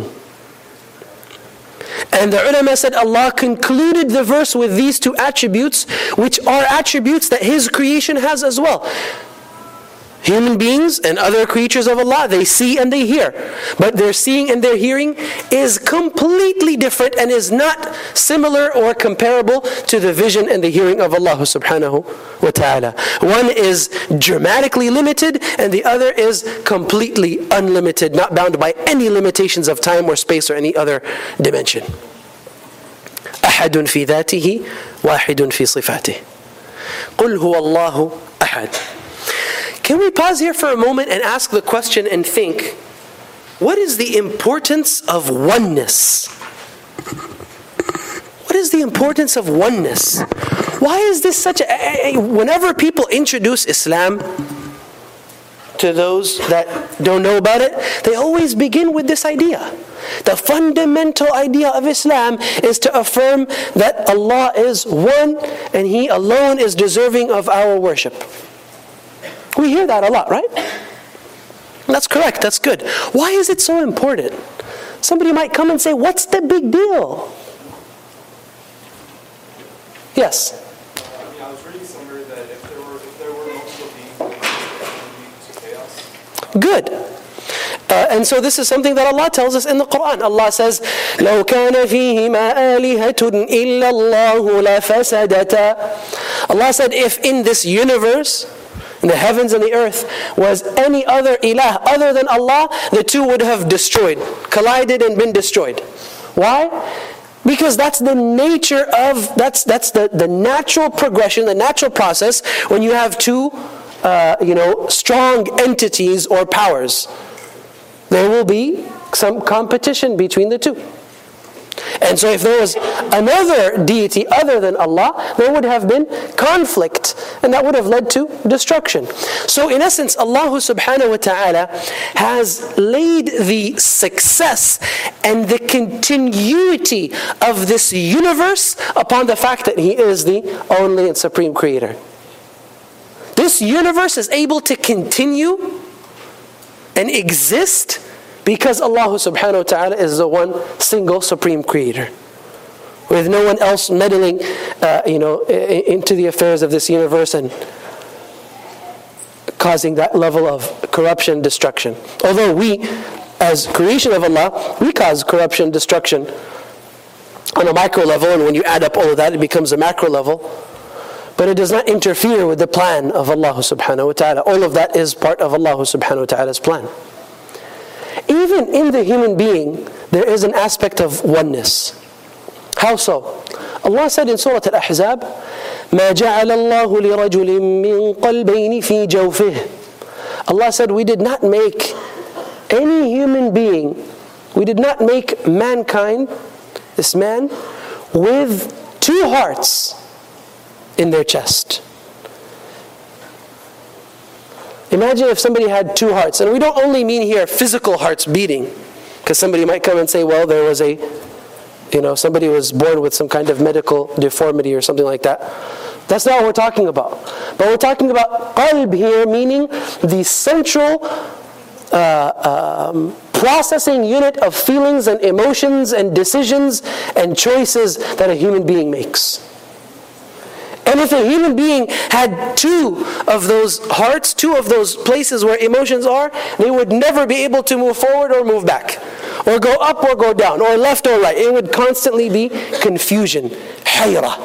And the ulama said Allah concluded the verse with these two attributes, which are attributes that His creation has as well. Human beings and other creatures of Allah, they see and they hear. But their seeing and their hearing is completely different and is not similar or comparable to the vision and the hearing of Allah subhanahu wa ta'ala. One is dramatically limited and the other is completely unlimited, not bound by any limitations of time or space or any other dimension. أحد في ذاته واحد في صفاته. قل هو الله أحد. Can we pause here for a moment and ask the question and think, what is the importance of oneness? What is the importance of oneness? Why is this such a... Whenever people introduce Islam to those that don't know about it, they always begin with this idea. The fundamental idea of Islam is to affirm that Allah is one and He alone is deserving of our worship. We hear that a lot, right? That's correct, that's good. Why is it so important? somebody might come and say, what's the big deal? Yes? I mean, I was reading somewhere that if there were if there were multiple beings, it would lead to chaos. Good. Uh, and so this is something that Allah tells us in the Quran. Allah says, لَوْ كَانَ فِيهِمَا آلِهَةٌ إِلَّا اللَّهُ لَفَسَدَتَا. Allah said, if in this universe, in the heavens and the earth, was any other ilah other than Allah, the two would have destroyed, collided and been destroyed. Why? Because that's the nature of, that's that's the, the natural progression, the natural process when you have two uh, you know, strong entities or powers. There will be some competition between the two. And so if there was another deity other than Allah, there would have been conflict, and that would have led to destruction. So in essence, Allah subhanahu wa ta'ala has laid the success and the continuity of this universe upon the fact that He is the only and supreme creator. This universe is able to continue and exist because Allah subhanahu wa ta'ala is the one single supreme creator, with no one else meddling uh, you know, into the affairs of this universe and causing that level of corruption, destruction. Although we, as creation of Allah, we cause corruption, destruction on a micro level, and when you add up all of that, it becomes a macro level. But it does not interfere with the plan of Allah subhanahu wa ta'ala. All of that is part of Allah subhanahu wa ta'ala's plan. Even in the human being, there is an aspect of oneness. How so? Allah said in Surah Al-Ahzab, مَا جَعَلَ اللَّهُ لِرَجُلٍ مِّن قَلْبَيْنِ فِي جَوْفِهِ. Allah said, we did not make any human being, we did not make mankind, this man, with two hearts in their chest. Imagine if somebody had two hearts, and we don't only mean here physical hearts beating, because somebody might come and say, well, there was a, you know, somebody was born with some kind of medical deformity or something like that. That's not what we're talking about. But we're talking about qalb here, meaning the central uh, um, processing unit of feelings and emotions and decisions and choices that a human being makes. And if a human being had two of those hearts, two of those places where emotions are, they would never be able to move forward or move back, or go up or go down, or left or right. It would constantly be confusion, hayra.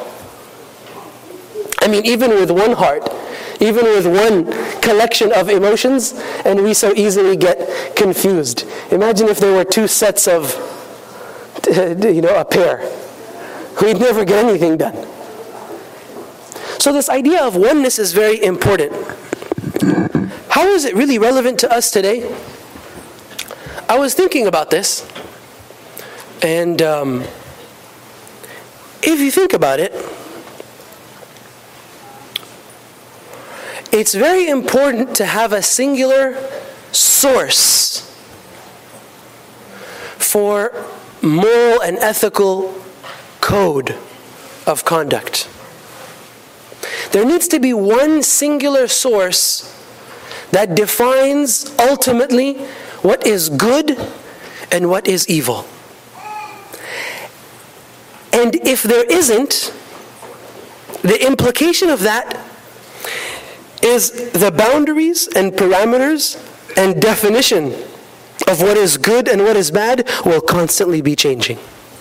I mean, even with one heart, even with one collection of emotions, and we so easily get confused. Imagine if there were two sets of, you know, a pair. We'd never get anything done. So this idea of oneness is very important. How is it really relevant to us today? I was thinking about this, and um, if you think about it, it's very important to have a singular source for moral and ethical code of conduct. There needs to be one singular source that defines ultimately what is good and what is evil. And if there isn't, the implication of that is the boundaries and parameters and definition of what is good and what is bad will constantly be changing.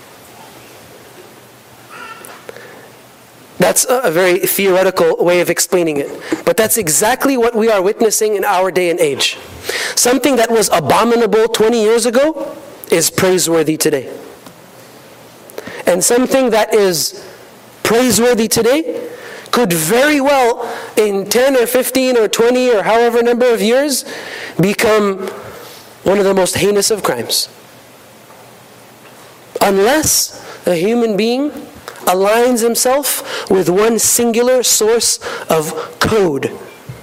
That's a very theoretical way of explaining it. But that's exactly what we are witnessing in our day and age. Something that was abominable twenty years ago is praiseworthy today. And something that is praiseworthy today could very well, in ten or fifteen or twenty or however number of years, become one of the most heinous of crimes. Unless a human being aligns himself with one singular source of code.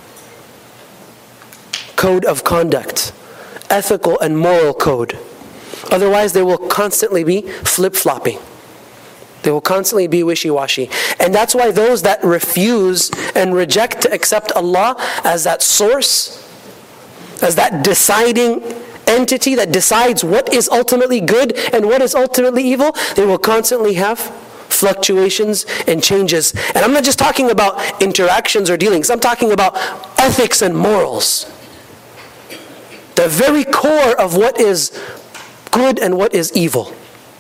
Code of conduct. Ethical and moral code. Otherwise, they will constantly be flip-flopping. They will constantly be wishy-washy. And that's why those that refuse and reject to accept Allah as that source, as that deciding entity that decides what is ultimately good and what is ultimately evil, they will constantly have fluctuations and changes. And I'm not just talking about interactions or dealings, I'm talking about ethics and morals. The very core of what is good and what is evil.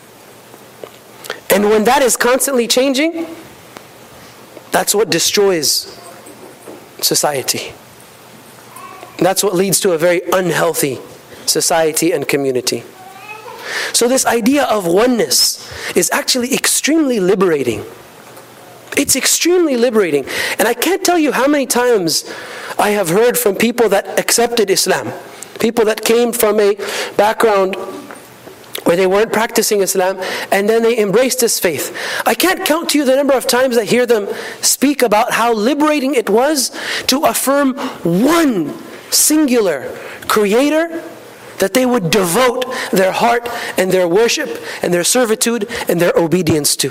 And when that is constantly changing, that's what destroys society. That's what leads to a very unhealthy society and community. So this idea of oneness is actually extremely liberating. It's extremely liberating. And I can't tell you how many times I have heard from people that accepted Islam, people that came from a background where they weren't practicing Islam, and then they embraced this faith. I can't count to you the number of times I hear them speak about how liberating it was to affirm one singular creator that they would devote their heart and their worship and their servitude and their obedience to.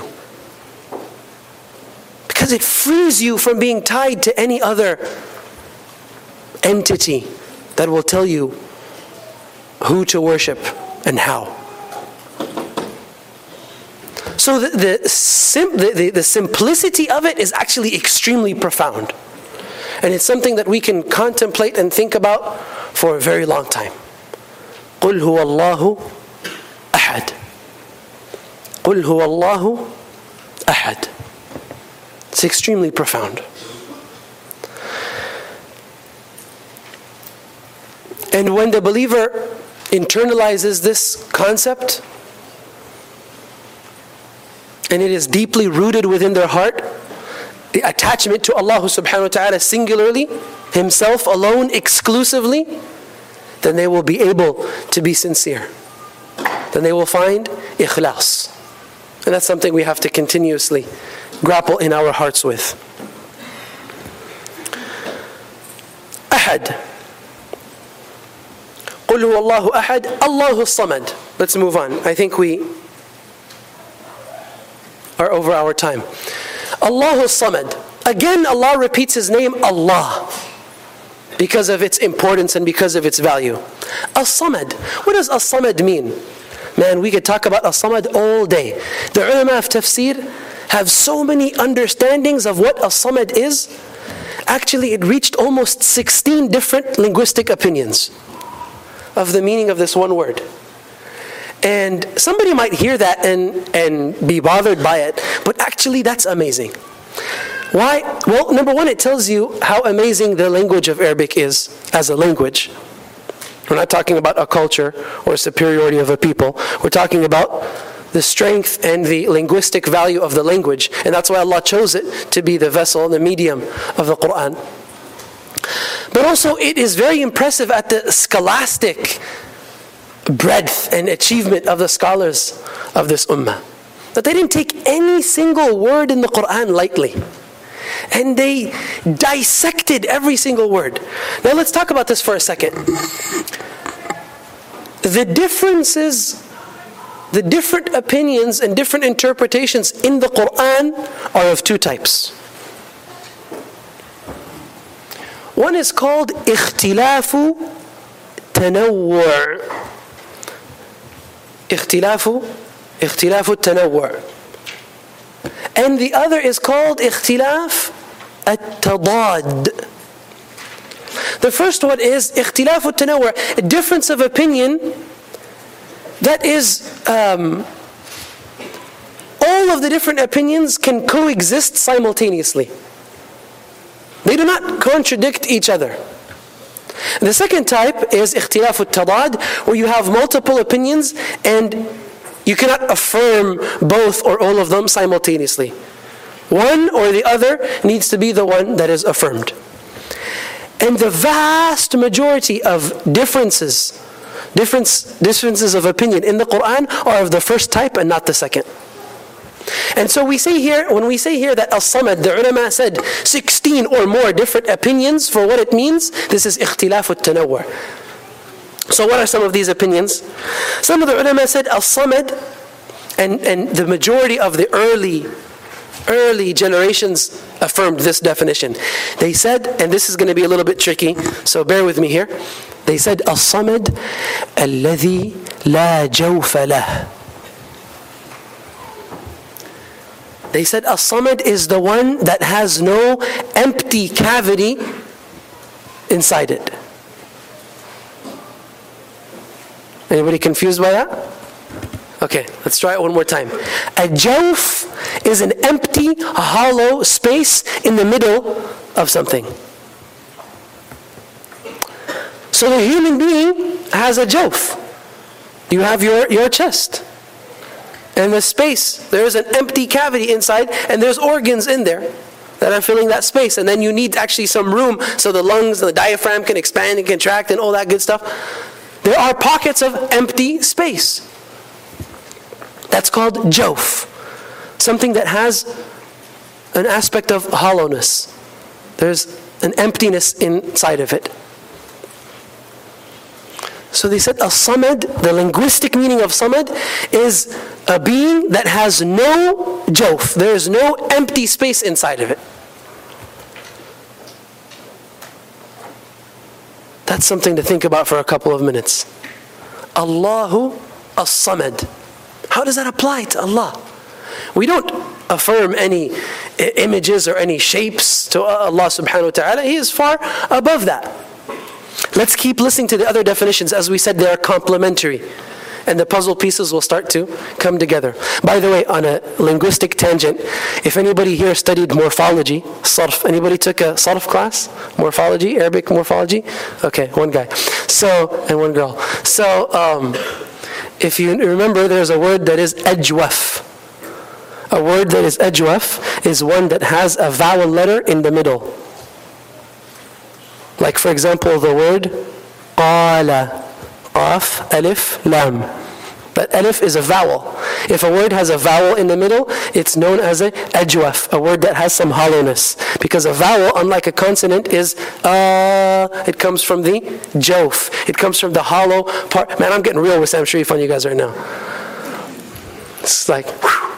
Because it frees you from being tied to any other entity that will tell you who to worship and how. So the, the, sim, the, the, the simplicity of it is actually extremely profound. And it's something that we can contemplate and think about for a very long time. قُلْ هُوَ اللَّهُ أَحَدٌ قُلْ هُوَ اللَّهُ أَحَدٌ. It's extremely profound. And when the believer internalizes this concept, and it is deeply rooted within their heart, the attachment to Allah subhanahu wa ta'ala singularly, Himself alone, exclusively, then they will be able to be sincere. Then they will find ikhlas. And that's something we have to continuously grapple in our hearts with. Ahad. قُلْ هُوَ اللَّهُ أَحَدٌ اللَّهُ الصَّمَدُ. Let's move on. I think we are over our time. Allahu Samad. Again, Allah repeats His name, Allah, because of its importance and because of its value. As-Samad. What does As-Samad mean? Man, we could talk about As-Samad all day. The ulama of tafsir have so many understandings of what As-Samad is. Actually, it reached almost sixteen different linguistic opinions of the meaning of this one word. And somebody might hear that and, and be bothered by it, but actually that's amazing. Why? Well, number one, it tells you how amazing the language of Arabic is as a language. We're not talking about a culture or superiority of a people. We're talking about the strength and the linguistic value of the language. And that's why Allah chose it to be the vessel, the medium of the Qur'an. But also it is very impressive at the scholastic breadth and achievement of the scholars of this ummah. That they didn't take any single word in the Qur'an lightly. And they dissected every single word. Now let's talk about this for a second. The differences, the different opinions and different interpretations in the Qur'an are of two types. One is called اختلاف تنوع. اختلاف اختلاف التنوع. And the other is called اختلاف التضاد. The first one is اختلاف التنوع, a difference of opinion that is um, all of the different opinions can coexist simultaneously. They do not contradict each other. The second type is اختلاف التضاد, where you have multiple opinions and you cannot affirm both or all of them simultaneously. One or the other needs to be the one that is affirmed. And the vast majority of differences, difference, differences of opinion in the Qur'an are of the first type and not the second. And so we say here, when we say here that As-Samad, the ulama said sixteen or more different opinions for what it means, this is اختلاف التنوع. So what are some of these opinions? Some of the ulama said As-Samad, and, and the majority of the early, early generations affirmed this definition. They said, and this is going to be a little bit tricky, so bear with me here. They said, As-Samad alladhi la jawfa lah. They said, As-Samad is the one that has no empty cavity inside it. Anybody confused by that? Okay, let's try it one more time. A jawf is an empty, hollow space in the middle of something. So the human being has a jawf. You have your, your chest. And the space, there's an empty cavity inside, and there's organs in there that are filling that space. And then you need actually some room so the lungs and the diaphragm can expand and contract and all that good stuff. There are pockets of empty space. That's called jawf. Something that has an aspect of hollowness. There's an emptiness inside of it. So they said as-samad, the linguistic meaning of samad is a being that has no jawf. There is no empty space inside of it. That's something to think about for a couple of minutes. Allahu as-samad. How does that apply to Allah? We don't affirm any images or any shapes to Allah subhanahu wa ta'ala. He is far above that. Let's keep listening to the other definitions. As we said, they are complementary. And the puzzle pieces will start to come together. By the way, on a linguistic tangent, if anybody here studied morphology, sarf, anybody took a sarf class? Morphology, Arabic morphology? Okay, one guy. So, and one girl. So, um, if you remember, there's a word that is ajwaf. A word that is ajwaf is one that has a vowel letter in the middle. Like for example, the word qala, qaf, alif, lam. But alif is a vowel. If a word has a vowel in the middle, it's known as a ajwaf, a word that has some hollowness. Because a vowel, unlike a consonant, is uh, it comes from the jawf. It comes from the hollow part. Man, I'm getting real with Sam Sharif on you guys right now. It's like, whew.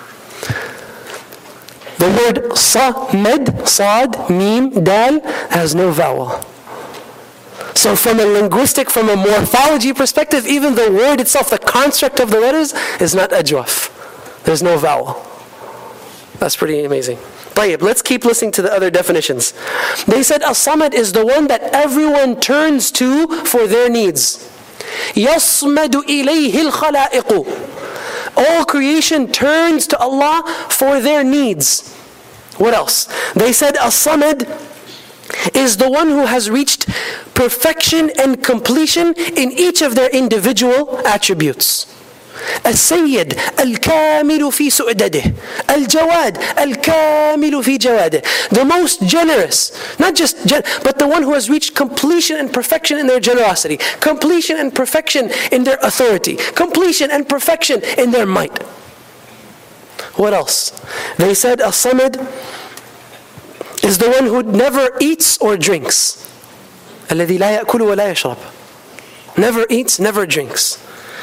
The word sa-med, sad, mim, dal, has no vowel. So from a linguistic, from a morphology perspective, even the word itself, the construct of the letters, is not ajwaf. There's no vowel. That's pretty amazing. طيب, let's keep listening to the other definitions. They said as-samad is the one that everyone turns to for their needs. يَصْمَدُ إِلَيْهِ الْخَلَائِقُ. All creation turns to Allah for their needs. What else? They said as-samad is the one who has reached perfection and completion in each of their individual attributes. السيد الكامل في سؤدده الجواد الكامل في جواده. The most generous, not just gen- but the one who has reached completion and perfection in their generosity, completion and perfection in their authority, completion and perfection in their might. What else? They said as-samad is the one who never eats or drinks. الذي لا يأكل ولا يشرب. Never eats, never drinks.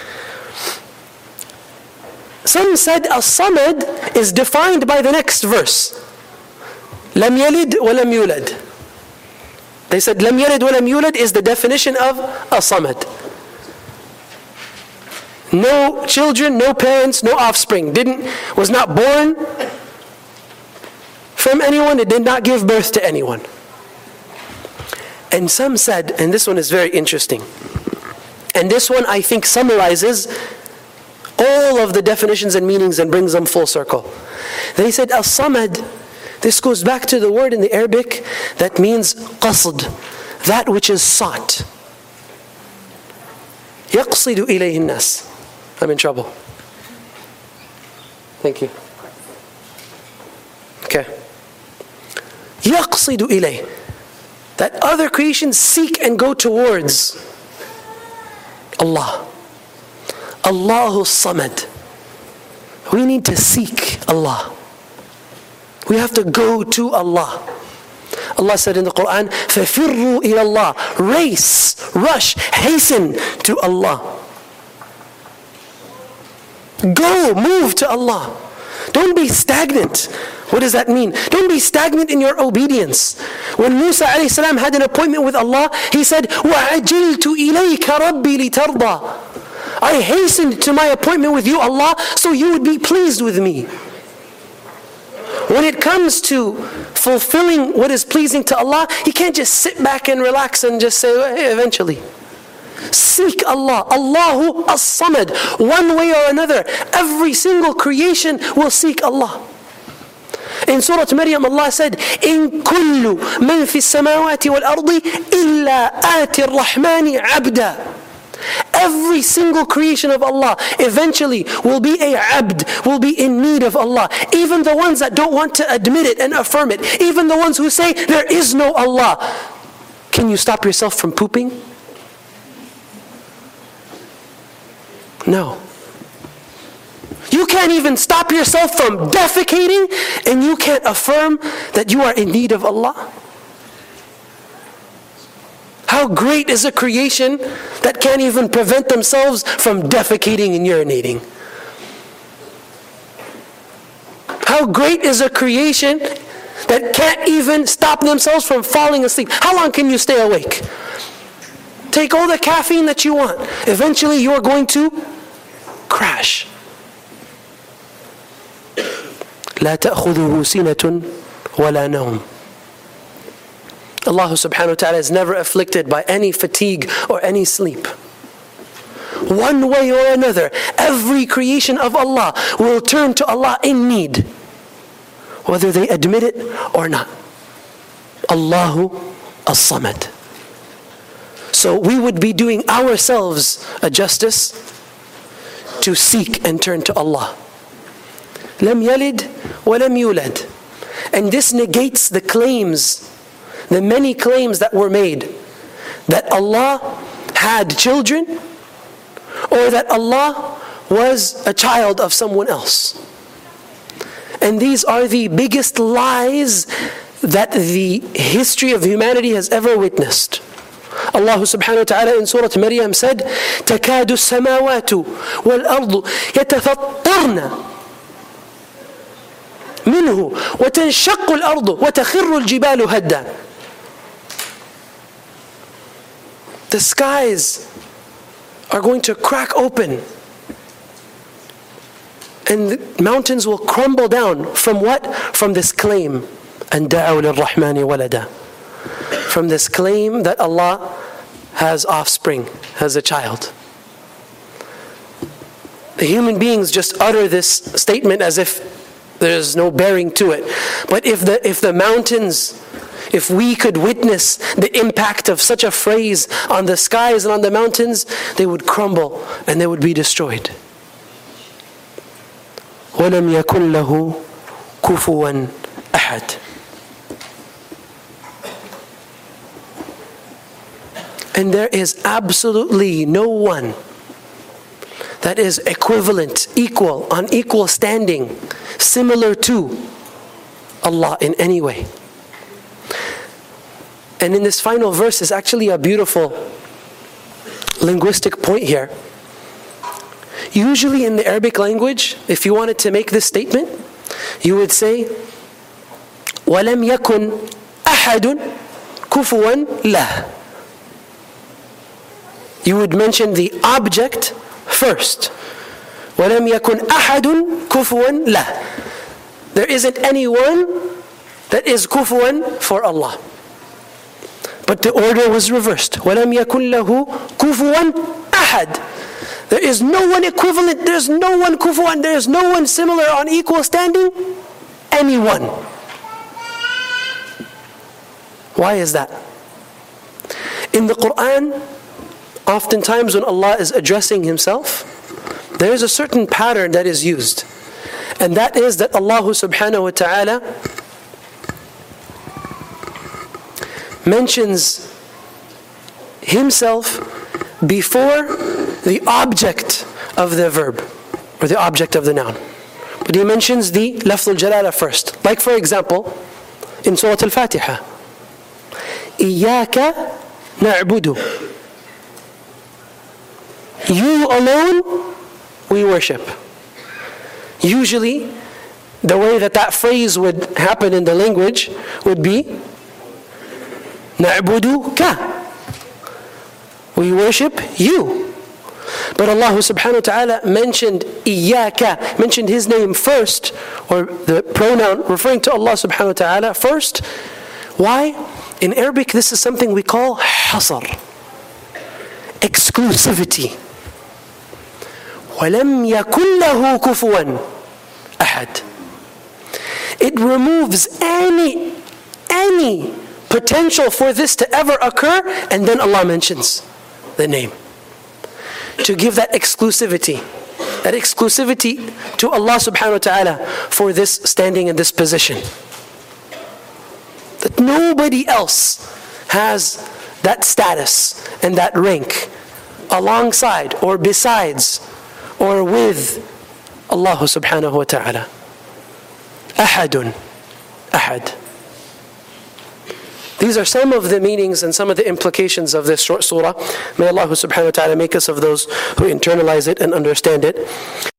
Some said as-samad is defined by the next verse. لم يلد ولم يولد. They said لم يلد ولم يولد is the definition of as-samad. No children, no parents, no offspring. Didn't, was not born from anyone. It did not give birth to anyone. And some said, and this one is very interesting, and this one I think summarizes all of the definitions and meanings and brings them full circle. They said as-samad, this goes back to the word in the Arabic that means qasd, that which is sought. يقصد إليه الناس. I'm in trouble. Thank you. Okay. يقصد إليه, that other creations seek and go towards Allah. Allahu Samad. We need to seek Allah. We have to go to Allah. Allah said in the Quran, فَفِرُّوا إِلَى اللَّهِ. Race, rush, hasten to Allah. Go, move to Allah. Don't be stagnant. What does that mean? Don't be stagnant in your obedience. When Musa alayhi salam had an appointment with Allah, he said, وَعَجِلْتُ إِلَيْكَ رَبِّي لِتَرْضَى. I hastened to my appointment with you, Allah, so you would be pleased with me. When it comes to fulfilling what is pleasing to Allah, you can't just sit back and relax and just say, hey, eventually. Seek Allah. Allahu as-Samad. One way or another, every single creation will seek Allah. In Surah Maryam, Allah said, إِن كُلُّ مَنْ فِي السَّمَاوَاتِ وَالْأَرْضِ إِلَّا آتِ الرَّحْمَنِ عَبْدًا. Every single creation of Allah eventually will be a abd, will be in need of Allah. Even the ones that don't want to admit it and affirm it. Even the ones who say, there is no Allah. Can you stop yourself from pooping? No. You can't even stop yourself from defecating, and you can't affirm that you are in need of Allah. How great is a creation that can't even prevent themselves from defecating and urinating? How great is a creation that can't even stop themselves from falling asleep? How long can you stay awake? Take all the caffeine that you want. Eventually you are going to crash. لا تأخذه سنة ولا نوم. Allah subhanahu wa ta'ala is never afflicted by any fatigue or any sleep. One way or another, every creation of Allah will turn to Allah in need, whether they admit it or not. Allahu as-Samad. So we would be doing ourselves a justice to seek and turn to Allah. Lam yalid wa lam yulad. And this negates the claims, the many claims that were made, that Allah had children, or that Allah was a child of someone else. And these are the biggest lies that the history of humanity has ever witnessed. Allah subhanahu wa ta'ala in Surah Maryam said, تَكَادُ السَّمَاوَاتُ وَالْأَرْضُ يَتَفَطَّرْنَ منه وتنشق الأرض وتخر الجبال هدا. The skies are going to crack open and the mountains will crumble down. From what? From this claim, أَن دَعَوْا لِلرَّحْمَنِ وَلَدًا. From this claim that Allah has offspring, has a child. The human beings just utter this statement as if there's no bearing to it. But if the if the mountains, if we could witness the impact of such a phrase on the skies and on the mountains, they would crumble and they would be destroyed. وَلَمْ يَكُنْ لَهُ كُفُوًا أَحَدٌ. And there is absolutely no one that is equivalent, equal, on equal standing, similar to Allah in any way. And in this final verse is actually a beautiful linguistic point here. Usually in the Arabic language, if you wanted to make this statement, you would say, وَلَمْ يَكُنْ أَحَدٌ كُفُوًا لَهُ. You would mention the object first. وَلَمْ يَكُنْ أَحَدٌ كُفُوًا لَهُ. There isn't anyone that is kufuwan for Allah. But the order was reversed. وَلَمْ يَكُنْ لَهُ كُفُوًا أَحَدٌ. There is no one equivalent, there is no one kufuwan, there is no one similar on equal standing. Anyone. Why is that? In the Quran, oftentimes when Allah is addressing Himself, there is a certain pattern that is used. And that is that Allah subhanahu wa ta'ala mentions Himself before the object of the verb, or the object of the noun. But He mentions the lafzul jalala first. Like for example, in Surah Al-Fatiha, إِيَّاكَ نَعْبُدُ. You alone we worship. Usually, the way that that phrase would happen in the language would be نَعْبُدُكَ. We worship you. But Allah subhanahu wa ta'ala mentioned إِيَّاكَ, mentioned His name first, or the pronoun referring to Allah subhanahu wa ta'ala first. Why? In Arabic, this is something we call hasar, exclusivity. وَلَمْ يَكُنْ لَهُ كُفُوًا أَحَدٍ. It removes any, any potential for this to ever occur, and then Allah mentions the name. To give that exclusivity, that exclusivity to Allah subhanahu wa ta'ala for this standing in this position. That nobody else has that status and that rank alongside or besides or with Allah subhanahu wa ta'ala. Ahadun, ahad. These are some of the meanings and some of the implications of this short surah. May Allah subhanahu wa ta'ala make us of those who internalize it and understand it.